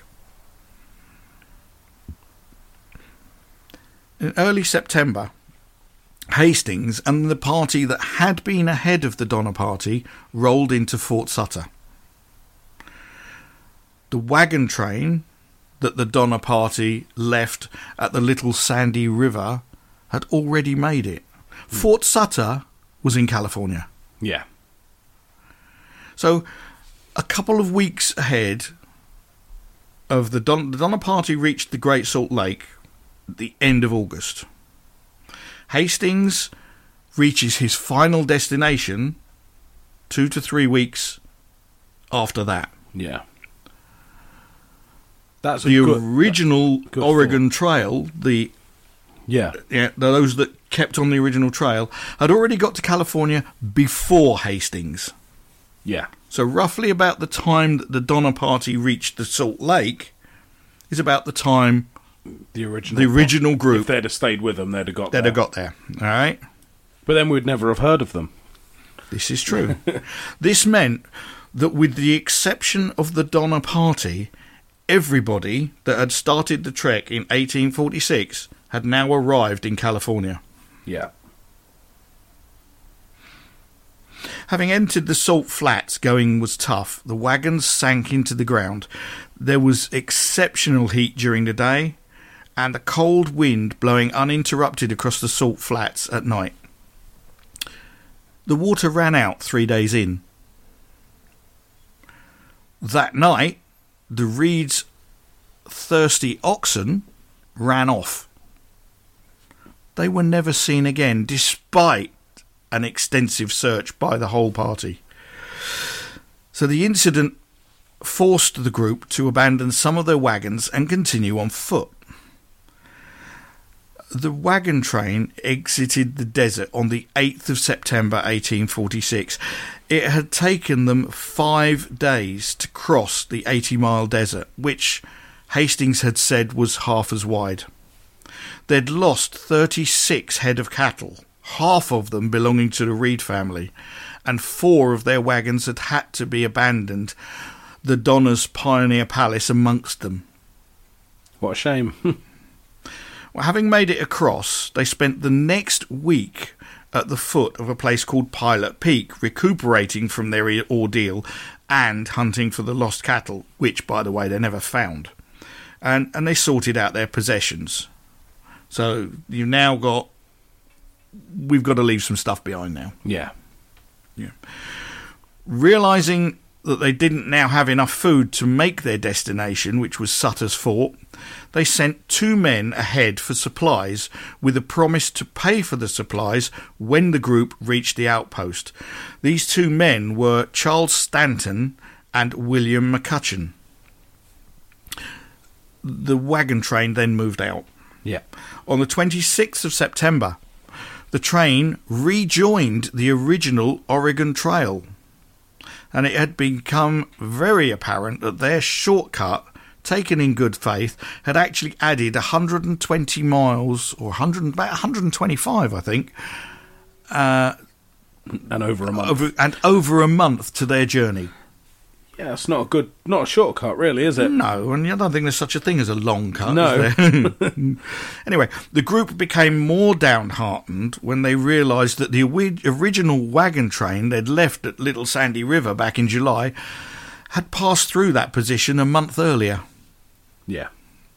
In early September, Hastings and the party that had been ahead of the Donner Party rolled into Fort Sutter. The wagon train that the Donner Party left at the Little Sandy River had already made it. Fort Sutter was in California. Yeah. So, a couple of weeks ahead of the, Don- the Donner Party reached the Great Salt Lake at the end of August. Hastings reaches his final destination two to three weeks after that. Yeah. That's the a good, original good Oregon thought. Trail, the yeah. yeah, those that kept on the original trail, had already got to California before Hastings. Yeah. So roughly about the time that the Donner Party reached the Salt Lake is about the time The original the original group, if they'd have stayed with them, they'd have got they'd there. have got there. All right? But then we'd never have heard of them. This is true. This meant that with the exception of the Donner Party, everybody that had started the trek in eighteen forty-six had now arrived in California. Yeah. Having entered the Salt Flats, going was tough. The wagons sank into the ground. There was exceptional heat during the day, and a cold wind blowing uninterrupted across the Salt Flats at night. The water ran out three days in. That night, the Reed's thirsty oxen ran off. They were never seen again, despite an extensive search by the whole party. So the incident forced the group to abandon some of their wagons and continue on foot. The wagon train exited the desert on the eighth of September eighteen forty-six. It had taken them five days to cross the eighty-mile desert, which Hastings had said was half as wide. They'd lost thirty-six head of cattle, half of them belonging to the Reed family, and four of their wagons had had to be abandoned, the Donner's Pioneer Palace amongst them. What a shame. Well, having made it across, they spent the next week at the foot of a place called Pilot Peak, recuperating from their ordeal and hunting for the lost cattle, which, by the way, they never found. And, and they sorted out their possessions. So you've now got... We've got to leave some stuff behind now. Yeah. Yeah. Realising that they didn't now have enough food to make their destination, which was Sutter's Fort, they sent two men ahead for supplies with a promise to pay for the supplies when the group reached the outpost. These two men were Charles Stanton and William McCutcheon. The wagon train then moved out. Yeah. On the twenty-sixth of September, the train rejoined the original Oregon Trail, and it had become very apparent that their shortcut, taken in good faith, had actually added one hundred twenty miles, or one hundred, about one hundred twenty-five, I think, uh, and over a month. over, and over a month to their journey. Yeah, it's not a good, not a shortcut, really, is it? No, and I don't think there's such a thing as a long cut. No. Is there? Anyway, the group became more downhearted when they realised that the original wagon train they'd left at Little Sandy River back in July had passed through that position a month earlier. Yeah.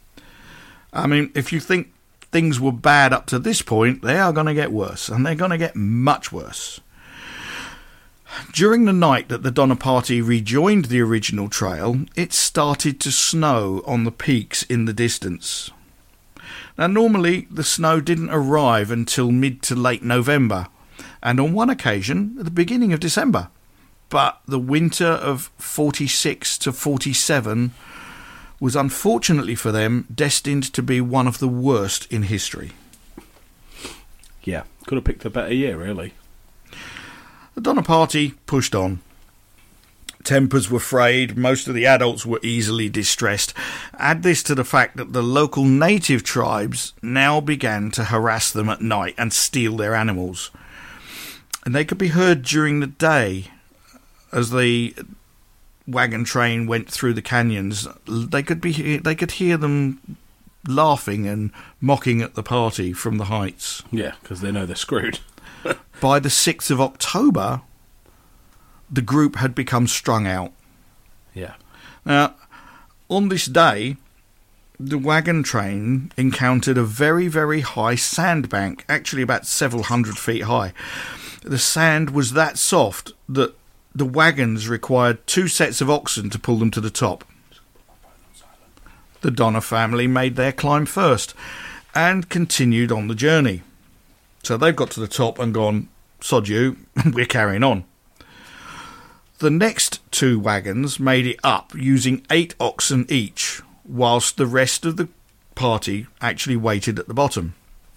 I mean, if you think things were bad up to this point, they are going to get worse, and they're going to get much worse. During the night that the Donner Party rejoined the original trail, it started to snow on the peaks in the distance. Now, normally the snow didn't arrive until mid to late November, and on one occasion at the beginning of December. But the winter of forty-six to forty-seven was, unfortunately for them, destined to be one of the worst in history. Yeah, could have picked a better year, really. The Donner Party pushed on. Tempers were frayed, most of the adults were easily distressed. Add this to the fact that the local native tribes now began to harass them at night and steal their animals. And they could be heard during the day as the wagon train went through the canyons. They could be they could hear them laughing and mocking at the party from the heights. Yeah, because they know they're screwed. By the sixth of October, the group had become strung out. Yeah. Now, on this day, the wagon train encountered a very, very high sandbank, actually about several hundred feet high. The sand was that soft that the wagons required two sets of oxen to pull them to the top. The Donner family made their climb first and continued on the journey. So they've got to the top and gone, sod you, we're carrying on. The next two wagons made it up using eight oxen each, whilst the rest of the party actually waited at the bottom.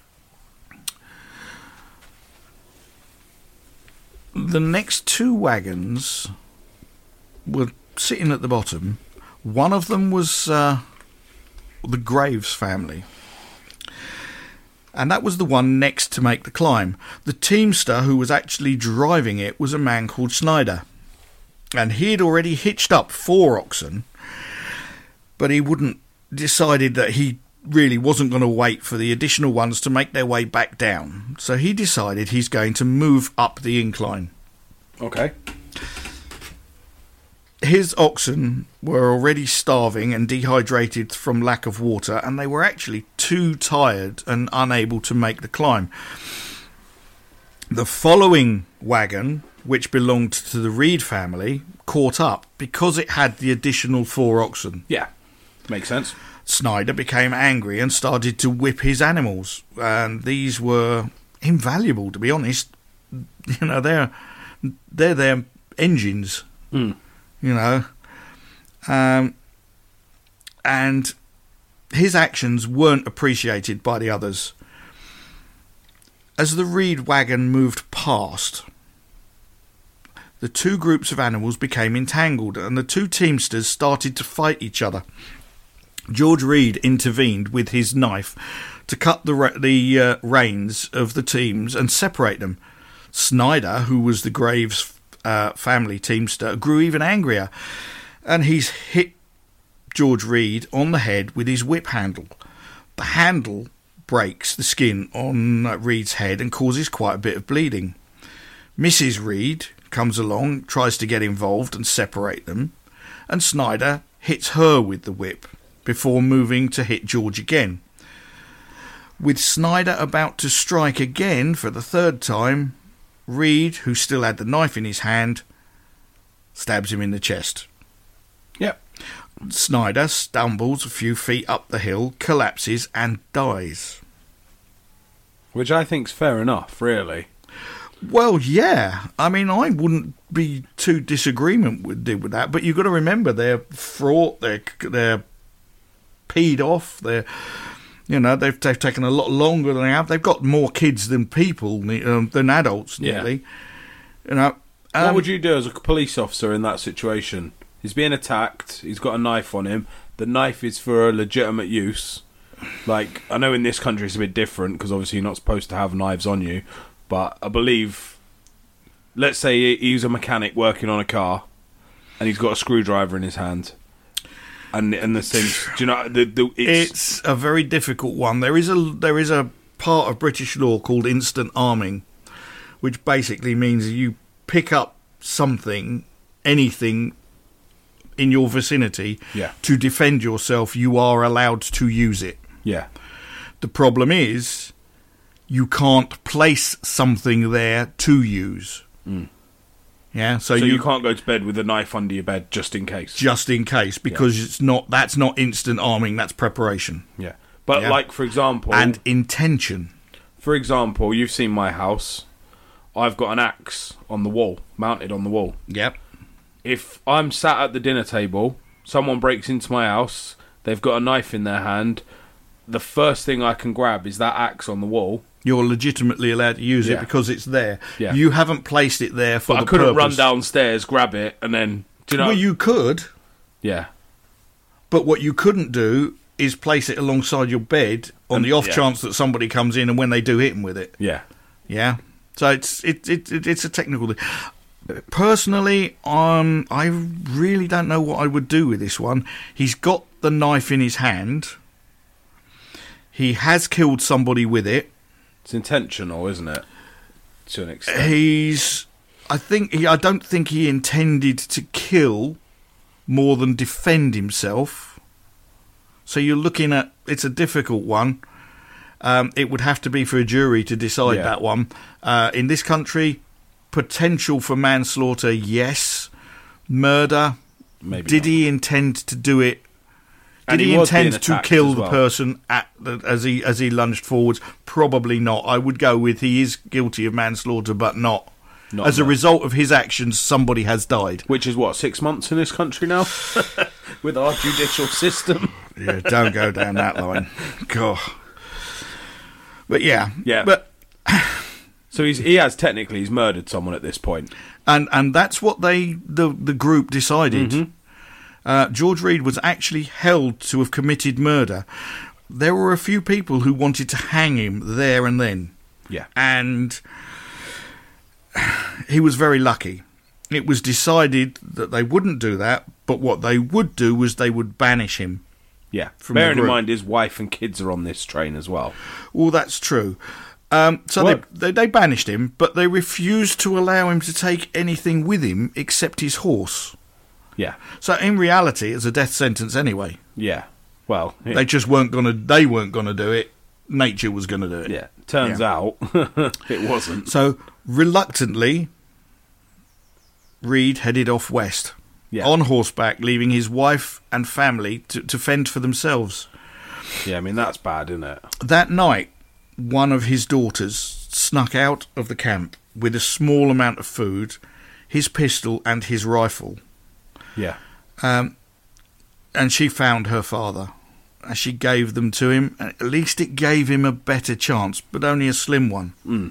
The next two wagons were sitting at the bottom. One of them was uh, the Graves family, and that was the one next to make the climb. The teamster who was actually driving it was a man called Snyder, and he'd already hitched up four oxen, but he wouldn't decided that he really wasn't going to wait for the additional ones to make their way back down. So he decided he's going to move up the incline. Okay. His oxen were already starving and dehydrated from lack of water, and they were actually too tired and unable to make the climb. The following wagon, which belonged to the Reed family, caught up because it had the additional four oxen. Yeah, makes sense. Snyder became angry and started to whip his animals, and these were invaluable, to be honest. You know, they're they're their engines. Mm. You know, um, and his actions weren't appreciated by the others. As the Reed wagon moved past, the two groups of animals became entangled, and the two teamsters started to fight each other. George Reed intervened with his knife to cut the re- the uh, reins of the teams and separate them. Snyder, who was the Graves uh, family teamster, grew even angrier, and he's hit George Reed on the head with his whip handle. The handle breaks the skin on uh, Reed's head and causes quite a bit of bleeding. Missus Reed comes along, tries to get involved and separate them, and Snyder hits her with the whip before moving to hit George again. With Snyder about to strike again for the third time, Reed, who still had the knife in his hand, stabs him in the chest. Yep. Snyder stumbles a few feet up the hill, collapses and dies. Which I think's fair enough, really. Well, yeah. I mean, I wouldn't be too disagreement with with that, but you've got to remember they're fraught, they're they're peed off, they're, you know, they've, they've taken a lot longer than they have. They've got more kids than people, um, than adults, nearly. Yeah. You know, um, what would you do as a police officer in that situation? He's being attacked, he's got a knife on him, the knife is for a legitimate use. Like, I know in this country it's a bit different, because obviously you're not supposed to have knives on you, but I believe, let's say he's a mechanic working on a car, and he's got a screwdriver in his hand. And and the thing, do you know, the, the, it's, it's a very difficult one. There is a there is a part of British law called instant arming, which basically means you pick up something, anything in your vicinity, yeah. to defend yourself. You are allowed to use it. Yeah. The problem is, you can't place something there to use. Mm. Yeah, so, so you, you can't go to bed with a knife under your bed just in case. Just in case, because yeah. it's not. That's not instant arming. That's preparation. Yeah, but yeah. like for example, and intention. For example, you've seen my house. I've got an axe on the wall, mounted on the wall. Yep. If I'm sat at the dinner table, someone breaks into my house. They've got a knife in their hand. The first thing I can grab is that axe on the wall. You're legitimately allowed to use yeah. it because it's there. Yeah. You haven't placed it there for but the I couldn't purpose. run downstairs, grab it, and then... Do you know? Well, you could. Yeah. But what you couldn't do is place it alongside your bed on and, the off yeah. chance that somebody comes in and when they do hit them with it. Yeah. Yeah. So it's it, it, it it's a technical thing. Personally, um, I really don't know what I would do with this one. He's got the knife in his hand. He has killed somebody with it. It's intentional, isn't it? To an extent. He's... I think he, I don't think he intended to kill more than defend himself. So you're looking at... It's a difficult one. Um, it would have to be for a jury to decide yeah. that one. Uh, in this country, Potential for manslaughter, yes. Murder, Maybe did not. he intend to do it? And Did he he, was being intend to attacked kill as the well. person at the, as he as he lunged forwards? Probably not. I would go with he is guilty of manslaughter, but not. Not as a murder. result of his actions, somebody has died. Which is what, six months in this country now? With our judicial system. Yeah, don't go down that line. God. But yeah, Yeah. But So he's, he has technically, he's murdered someone at this point. and and that's what they the the group decided. Mm-hmm. Uh, George Reed was actually held to have committed murder. There were a few people who wanted to hang him there and then. Yeah. And he was very lucky. It was decided that they wouldn't do that, but what they would do was they would banish him. Yeah. From Bearing the in group. mind his wife and kids are on this train as well. Well, that's true. Um, so they, What? they they banished him, but they refused to allow him to take anything with him except his horse. Yeah. So in reality, it's a death sentence anyway. Yeah. Well, yeah. They just weren't gonna. They weren't gonna do it. Nature was gonna do it. yeah. Turns Yeah. out it wasn't. So reluctantly, Reed headed off west Yeah. on horseback, leaving his wife and family to, to fend for themselves. Yeah, I mean, that's bad, isn't it? That night, one of his daughters snuck out of the camp with a small amount of food, his pistol and his rifle. Yeah. Um, and she found her father. And she gave them to him. And at least it gave him a better chance, but only a slim one. Mm.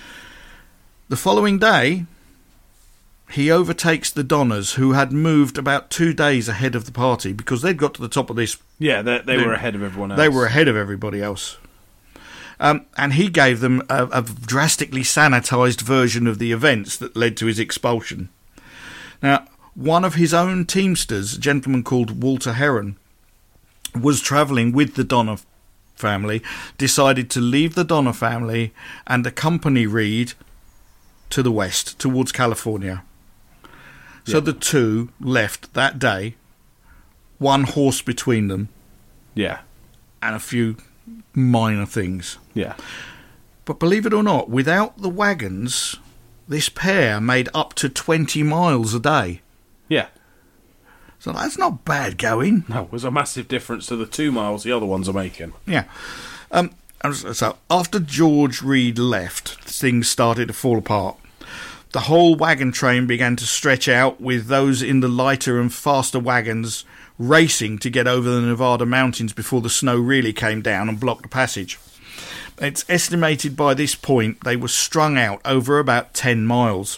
The following day, he overtakes the Donners, who had moved about two days ahead of the party because they'd got to the top of this. Yeah, they, they They- were ahead of everyone else. They were ahead of everybody else. Um, and he gave them a, a drastically sanitised version of the events that led to his expulsion. Now, one of his own teamsters, a gentleman called Walter Heron, was travelling with the Donner family, decided to leave the Donner family and accompany Reed to the west, towards California. So Yeah. the two left that day, one horse between them, Yeah. and a few minor things. Yeah. But believe it or not, without the wagons, this pair made up to twenty miles a day. Yeah. So that's not bad going. No, it was a massive difference to the two miles the other ones are making. Yeah. Um, and so after George Reed left, things started to fall apart. The whole wagon train began to stretch out, with those in the lighter and faster wagons racing to get over the Nevada mountains before the snow really came down and blocked the passage. It's estimated by this point they were strung out over about ten miles.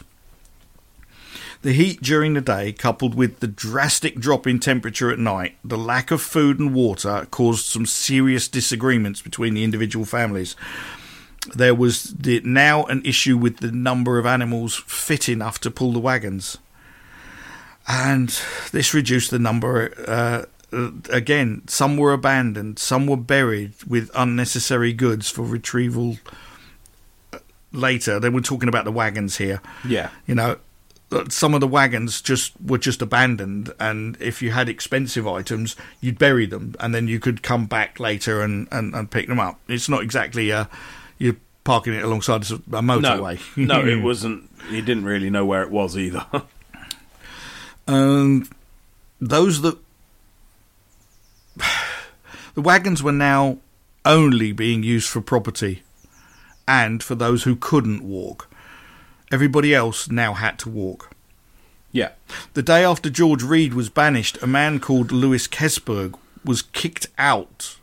The heat during the day, coupled with the drastic drop in temperature at night, the lack of food and water, caused some serious disagreements between the individual families. There was the, now an issue with the number of animals fit enough to pull the wagons. And this reduced the number. Uh, uh, again, some were abandoned, some were buried with unnecessary goods for retrieval later. They were talking about the wagons here. Yeah. You know, some of the wagons just were just abandoned, and if you had expensive items, you'd bury them, and then you could come back later and, and, and pick them up. It's not exactly uh, you're parking it alongside a motorway. No, no, it wasn't. He didn't really know where it was either. And those that the wagons were now only being used for property and for those who couldn't walk. Everybody else now had to walk. Yeah. The day after George Reed was banished, a man called Louis Kesberg was kicked out.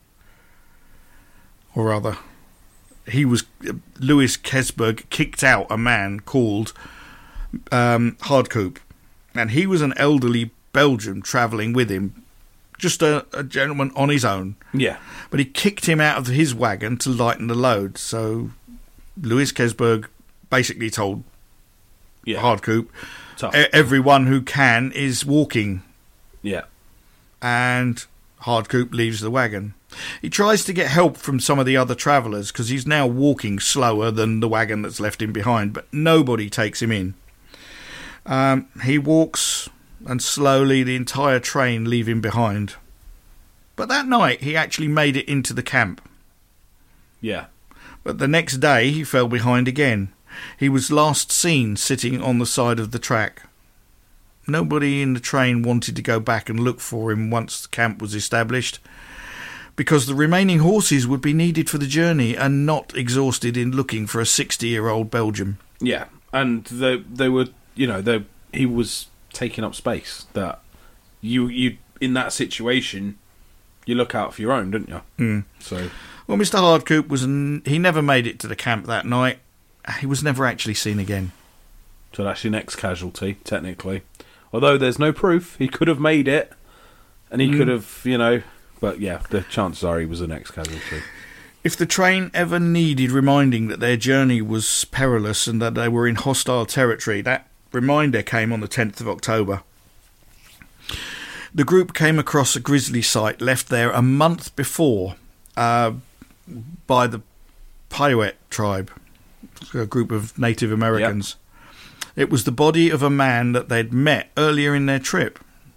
Or rather, he was Louis Kesberg kicked out a man called um, Hardcoop. And he was an elderly Belgian travelling with him, just a, a gentleman on his own. Yeah. But he kicked him out of his wagon to lighten the load. So Louis Kesberg basically told Yeah. Hardcoop, Tough. "E- everyone who can is walking." Yeah. And Hardcoop leaves the wagon. He tries to get help from some of the other travellers because he's now walking slower than the wagon that's left him behind, but nobody takes him in. Um, he walks, and slowly the entire train leave him behind. But that night he actually made it into the camp. Yeah. But the next day he fell behind again. He was last seen sitting on the side of the track. Nobody in the train wanted to go back and look for him once the camp was established, because the remaining horses would be needed for the journey and not exhausted in looking for a sixty-year-old Belgian. Yeah, and they they were, you know, they he was taking up space. That you you in that situation, you look out for your own, don't you? Mm. So, well, Mister Hardcoop was n- he never made it to the camp that night. He was never actually seen again. So that's your next casualty, technically. Although there's no proof, he could have made it, and he Mm. could have, you know. But yeah, the chances are he was the next casualty. If the train ever needed reminding that their journey was perilous and that they were in hostile territory, that reminder came on the tenth of October. The group came across a grisly site left there a month before uh, by the Paiute tribe, a group of Native Americans. Yep. It was the body of a man that they'd met earlier in their trip.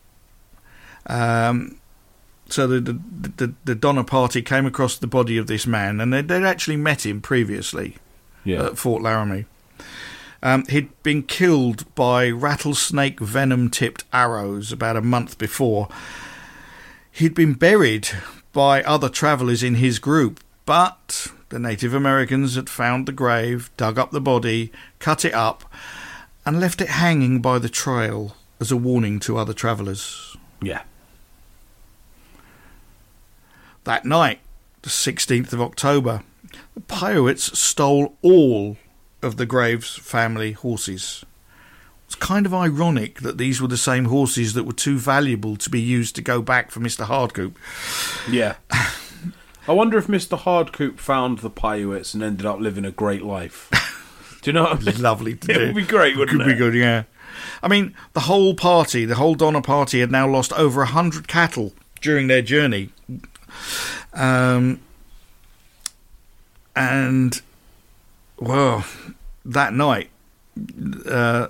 Um... So the, the the the Donner Party came across the body of this man, and they'd, they'd actually met him previously yeah. at Fort Laramie. Um, he'd been killed by rattlesnake venom-tipped arrows about a month before. He'd been buried by other travellers in his group, but the Native Americans had found the grave, dug up the body, cut it up, and left it hanging by the trail as a warning to other travellers. Yeah. That night, the sixteenth of October, the Paiutes stole all of the Graves family horses. It's kind of ironic that these were the same horses that were too valuable to be used to go back for Mister Hardcoop. Yeah. I wonder if Mister Hardcoop found the Paiutes and ended up living a great life. Do you know what I mean? Lovely to it do. It would be great, wouldn't it? It Could be good, yeah. I mean, the whole party, the whole Donner Party had now lost over a hundred cattle during their journey. Um, and, well, that night, uh,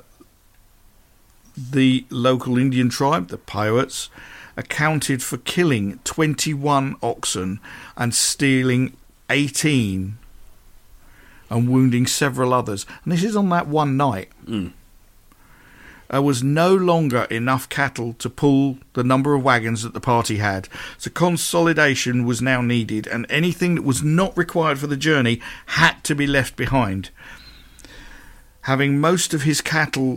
the local Indian tribe, the Paiutes, accounted for killing twenty-one oxen and stealing eighteen and wounding several others. And this is on that one night. Mm. There was no longer enough cattle to pull the number of wagons that the party had, so consolidation was now needed, and anything that was not required for the journey had to be left behind. Having most of his cattle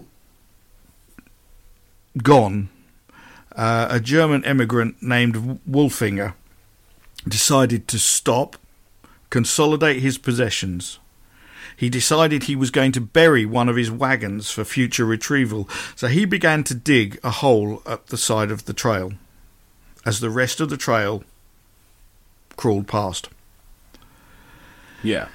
gone, uh, a German emigrant named Wolfinger decided to stop, consolidate his possessions. He decided he was going to bury one of his wagons for future retrieval, so he began to dig a hole at the side of the trail, as the rest of the trail crawled past. Yeah.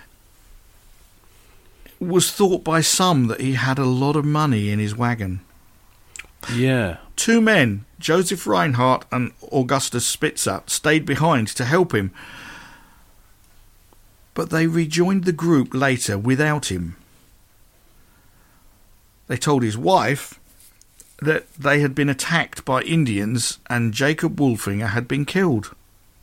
It was thought by some that he had a lot of money in his wagon. Yeah. Two men, Joseph Reinhardt and Augustus Spitzer, stayed behind to help him, but they rejoined the group later without him. They told his wife that they had been attacked by Indians and Jacob Wolfinger had been killed.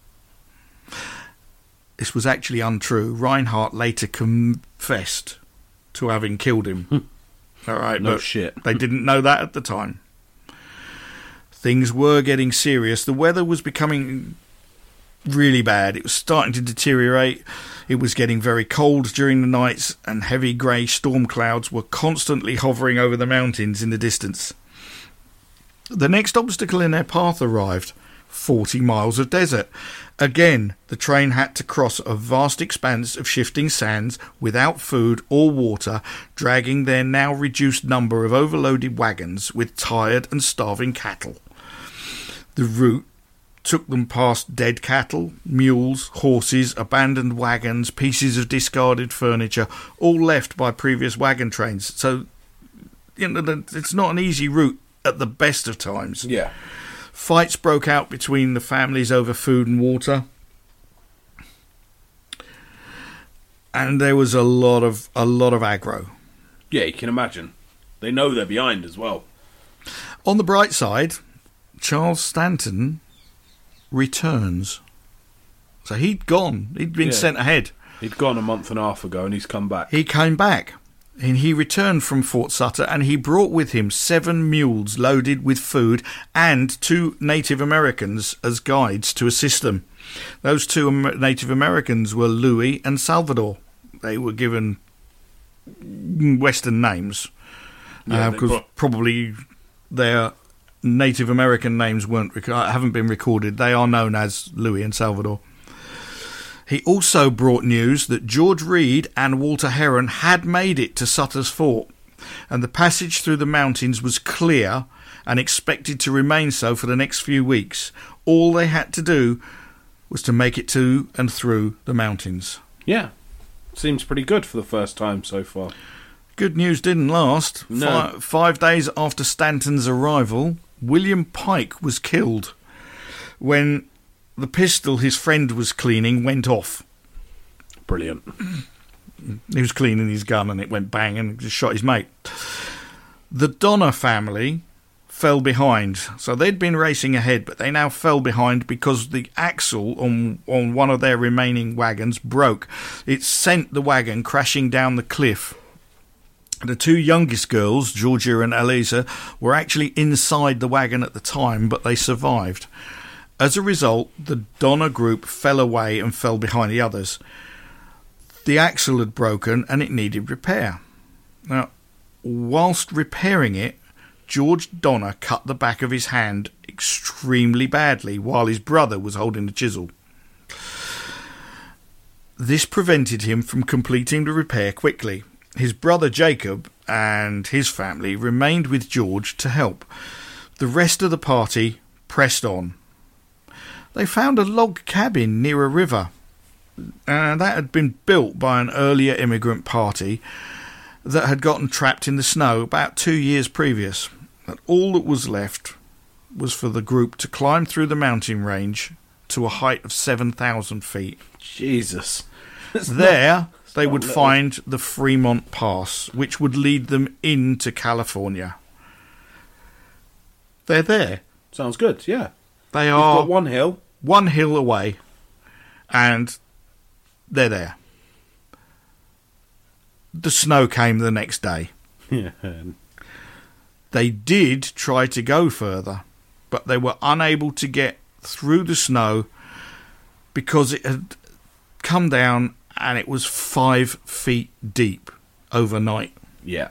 This was actually untrue. Reinhardt later confessed to having killed him. All right, no but shit. They didn't know that at the time. Things were getting serious. The weather was becoming really bad. It was starting to deteriorate. It was getting very cold during the nights, and heavy grey storm clouds were constantly hovering over the mountains in the distance. The next obstacle in their path arrived, forty miles of desert. Again, the train had to cross a vast expanse of shifting sands without food or water, dragging their now reduced number of overloaded wagons with tired and starving cattle. The route took them past dead cattle, mules, horses, abandoned wagons, pieces of discarded furniture, all left by previous wagon trains. So, you know, it's not an easy route at the best of times. Yeah. Fights broke out between the families over food and water. And there was a lot of a lot of aggro. Yeah, you can imagine. They know they're behind as well. On the bright side, Charles Stanton returns. So he'd gone. He'd been Yeah. sent ahead. He'd gone a month and a half ago and he's come back. He came back. And he returned from Fort Sutter, and he brought with him seven mules loaded with food and two Native Americans as guides to assist them. Those two Native Americans were Louis and Salvador. They were given Western names, Yeah, because uh, probably their Native American names weren't haven't been recorded. They are known as Louis and Salvador. He also brought news that George Reed and Walter Heron had made it to Sutter's Fort, and the passage through the mountains was clear and expected to remain so for the next few weeks. All they had to do was to make it to and through the mountains. Yeah, seems pretty good for the first time so far. Good news didn't last. No. Five, five days after Stanton's arrival, William Pike was killed when the pistol his friend was cleaning went off. Brilliant. He was cleaning his gun and it went bang and just shot his mate. The Donner family fell behind. So they'd been racing ahead, but they now fell behind because the axle on, on one of their remaining wagons broke. It sent the wagon crashing down the cliff. The two youngest girls, Georgia and Eliza, were actually inside the wagon at the time, but they survived. As a result, the Donner group fell away and fell behind the others. The axle had broken and it needed repair. Now, whilst repairing it, George Donner cut the back of his hand extremely badly while his brother was holding the chisel. This prevented him from completing the repair quickly. His brother Jacob and his family remained with George to help. The rest of the party pressed on. They found a log cabin near a river, and that had been built by an earlier immigrant party that had gotten trapped in the snow about two years previous. And all that was left was for the group to climb through the mountain range to a height of seven thousand feet. Jesus. There, they would find the Fremont Pass, which would lead them into California. They're there. Sounds good, yeah. They You've are got one hill. one hill away, and they're there. The snow came the next day. Yeah. They did try to go further, but they were unable to get through the snow because it had come down and it was five feet deep overnight. Yeah.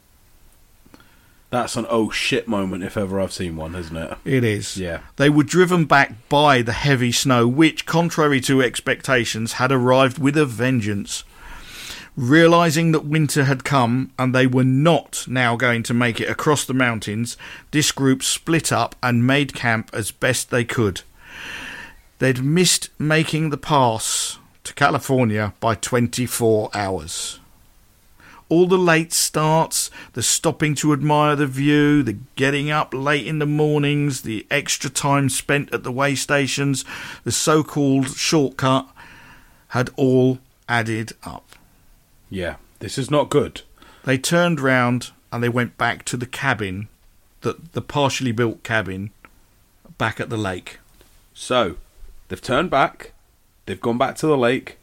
That's an oh shit moment if ever I've seen one, isn't it? It is. Yeah. They were driven back by the heavy snow, which, contrary to expectations, had arrived with a vengeance. Realising that winter had come and they were not now going to make it across the mountains, this group split up and made camp as best they could. They'd missed making the pass to California by twenty-four hours. All the late starts, the stopping to admire the view, the getting up late in the mornings, the extra time spent at the way stations, the so-called shortcut, had all added up. Yeah, this is not good. They turned round and they went back to the cabin, the, the partially built cabin, back at the lake. So, they've turned back, they've gone back to the lake.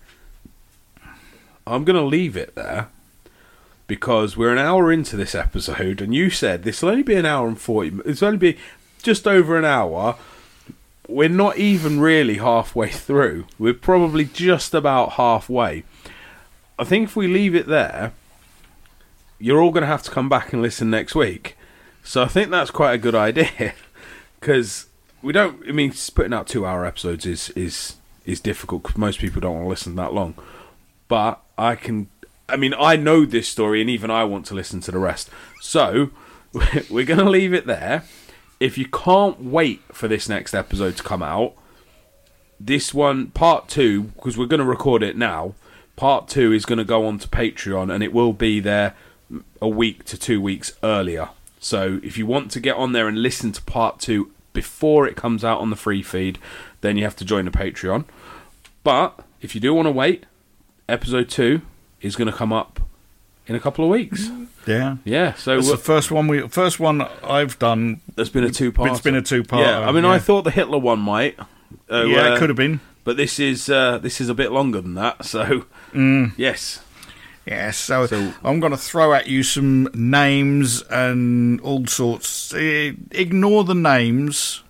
I'm going to leave it there, because we're an hour into this episode, and you said this will only be an hour and forty minutes. It's only be just over an hour. We're not even really halfway through. We're probably just about halfway. I think if we leave it there, you're all going to have to come back and listen next week. So I think that's quite a good idea, because we don't. I mean, putting out two-hour episodes is is is difficult because most people don't want to listen that long. But I can. I mean, I know this story, and even I want to listen to the rest. So, we're going to leave it there. If you can't wait for this next episode to come out, this one, part two, because we're going to record it now, part two is going to go on to Patreon, and it will be there a week to two weeks earlier. So, if you want to get on there and listen to part two before it comes out on the free feed, then you have to join the Patreon. But, if you do want to wait, episode two is going to come up in a couple of weeks. Yeah, yeah. So it's the first one we first one I've done. There's been a two part. It's been a two part. Yeah, I mean, yeah. I thought the Hitler one might. Uh, yeah, uh, it could have been. But this is uh, this is a bit longer than that. So mm. yes, Yeah, so, So- I'm going to throw at you some names and all sorts. Eh, Ignore the names.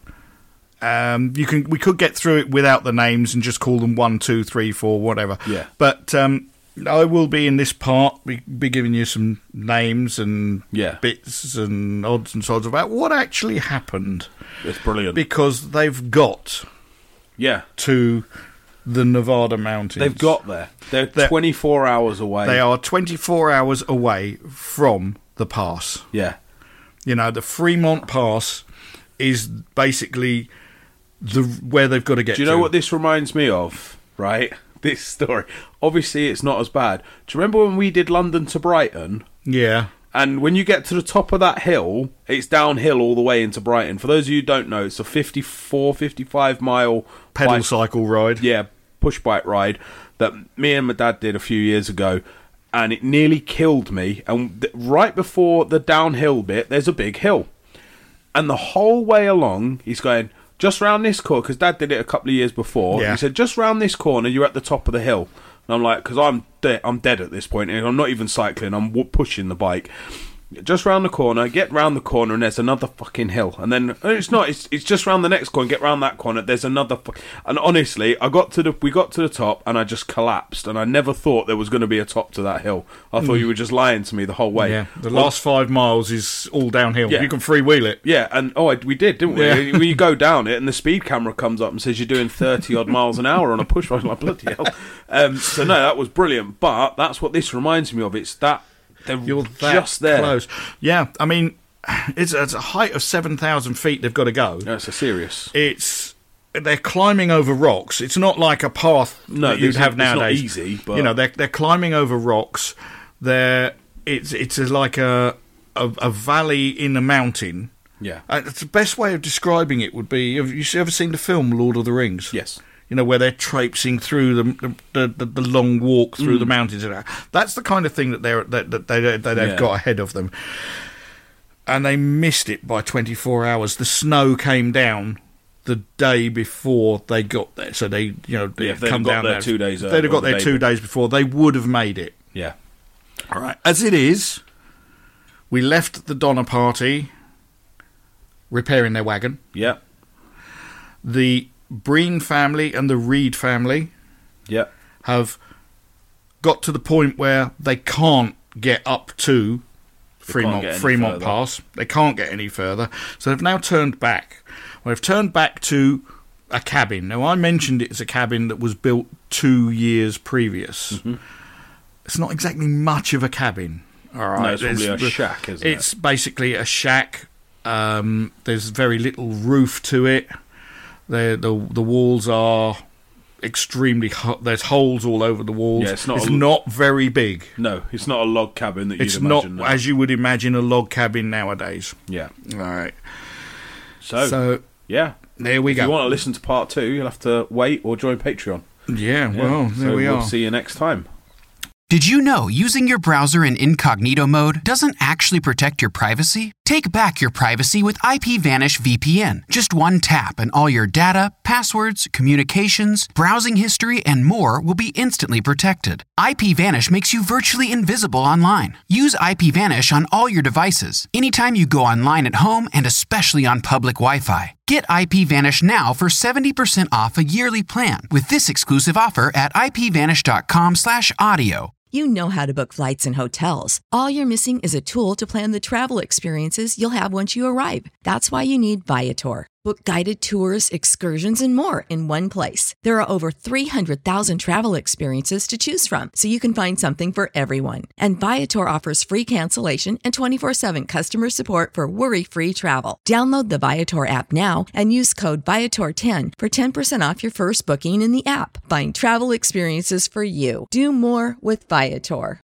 Um, you can. We could get through it without the names and just call them one, two, three, four, whatever. Yeah. But um, I will be in this part be, be giving you some names and Yeah. bits and odds and sods about what actually happened, It's brilliant. because they've got yeah. to the Nevada mountains. They've got there. They're, They're- twenty-four hours away. They are twenty-four hours away from the pass. Yeah. You know, the Fremont Pass is basically the where they've got to get Do you to. know what this reminds me of, right? This story. Obviously, it's not as bad. Do you remember when we did London to Brighton? Yeah. And when you get to the top of that hill, it's downhill all the way into Brighton. For those of you who don't know, it's a fifty-four, fifty-five mile Pedal bike- cycle ride. Yeah, push bike ride that me and my dad did a few years ago, and it nearly killed me. And th- right before the downhill bit, there's a big hill. And the whole way along, he's going, just round this corner, because Dad did it a couple of years before. Yeah. He said, just round this corner, you're at the top of the hill. And I'm like, because I'm, de- I'm dead at this point, and I'm not even cycling, I'm w- pushing the bike. Just round the corner, get round the corner, and there's another fucking hill. And then, oh, it's not, it's it's just round the next corner, get round that corner, there's another fu- And honestly, I got to the, we got to the top, and I just collapsed, and I never thought there was going to be a top to that hill. I thought you were just lying to me the whole way. Yeah. The Well, last five miles is all downhill. Yeah. You can freewheel it. yeah, and oh, I, we did, didn't we? Yeah. When you go down it, and the speed camera comes up and says you're doing thirty odd miles an hour on a push bike, like bloody hell. Um, so no, that was brilliant. But that's what this reminds me of. It's that they're You're that just there. close. Yeah. I mean, it's, it's a height of seven thousand feet they've got to go. No, it's a serious. It's they're climbing over rocks. It's not like a path No, that you'd it's- have it's not nowadays. easy, but- you know, they're they're climbing over rocks. They're it's it's like a a, a valley in a mountain. Yeah. Uh, the best way of describing it would be: have you ever seen the film Lord of the Rings? Yes. You know, where they're traipsing through the the, the, the long walk through Mm. the mountains. And that. That's the kind of thing that they're that, that they that they've Yeah. got ahead of them. And they missed it by twenty-four hours. The snow came down the day before they got there, so they, you know, Yeah, if it they'd come have got down there there. two days If early, they'd have or got the there day two before. days before, they would have made it. Yeah. All right. As it is, we left the Donner Party repairing their wagon. Yeah. The Breen family and the Reed family Yeah. have got to the point where they can't get up to Fremont, get any Fremont further. Pass. They can't get any further. So they've now turned back. Well, they've turned back to a cabin. Now, I mentioned it as a cabin that was built two years previous. Mm-hmm. It's not exactly much of a cabin. All right. No, it's probably a It's- shack, isn't It's it? basically a shack. Um, there's very little roof to it. The the the walls are extremely ho- there's holes all over the walls. Yeah, it's not it's a- not very big. No, it's not a log cabin that you'd It's not imagine. no. as you would imagine a log cabin nowadays. Yeah. All right. So, So yeah. there we If go. you want to listen to part two, you'll have to wait or join Patreon. Yeah, Yeah. well, there so we we'll are. see you next time. Did you know using your browser in incognito mode doesn't actually protect your privacy? Take back your privacy with IPVanish V P N. Just one tap and all your data, passwords, communications, browsing history, and more will be instantly protected. IPVanish makes you virtually invisible online. Use IPVanish on all your devices, anytime you go online at home and especially on public Wi-Fi. Get IPVanish now for seventy percent off a yearly plan with this exclusive offer at ipvanish.com slash audio. You know how to book flights and hotels. All you're missing is a tool to plan the travel experiences you'll have once you arrive. That's why you need Viator. Book guided tours, excursions, and more in one place. There are over three hundred thousand travel experiences to choose from, so you can find something for everyone. And Viator offers free cancellation and twenty-four seven customer support for worry-free travel. Download the Viator app now and use code Viator ten for ten percent off your first booking in the app. Find travel experiences for you. Do more with Viator.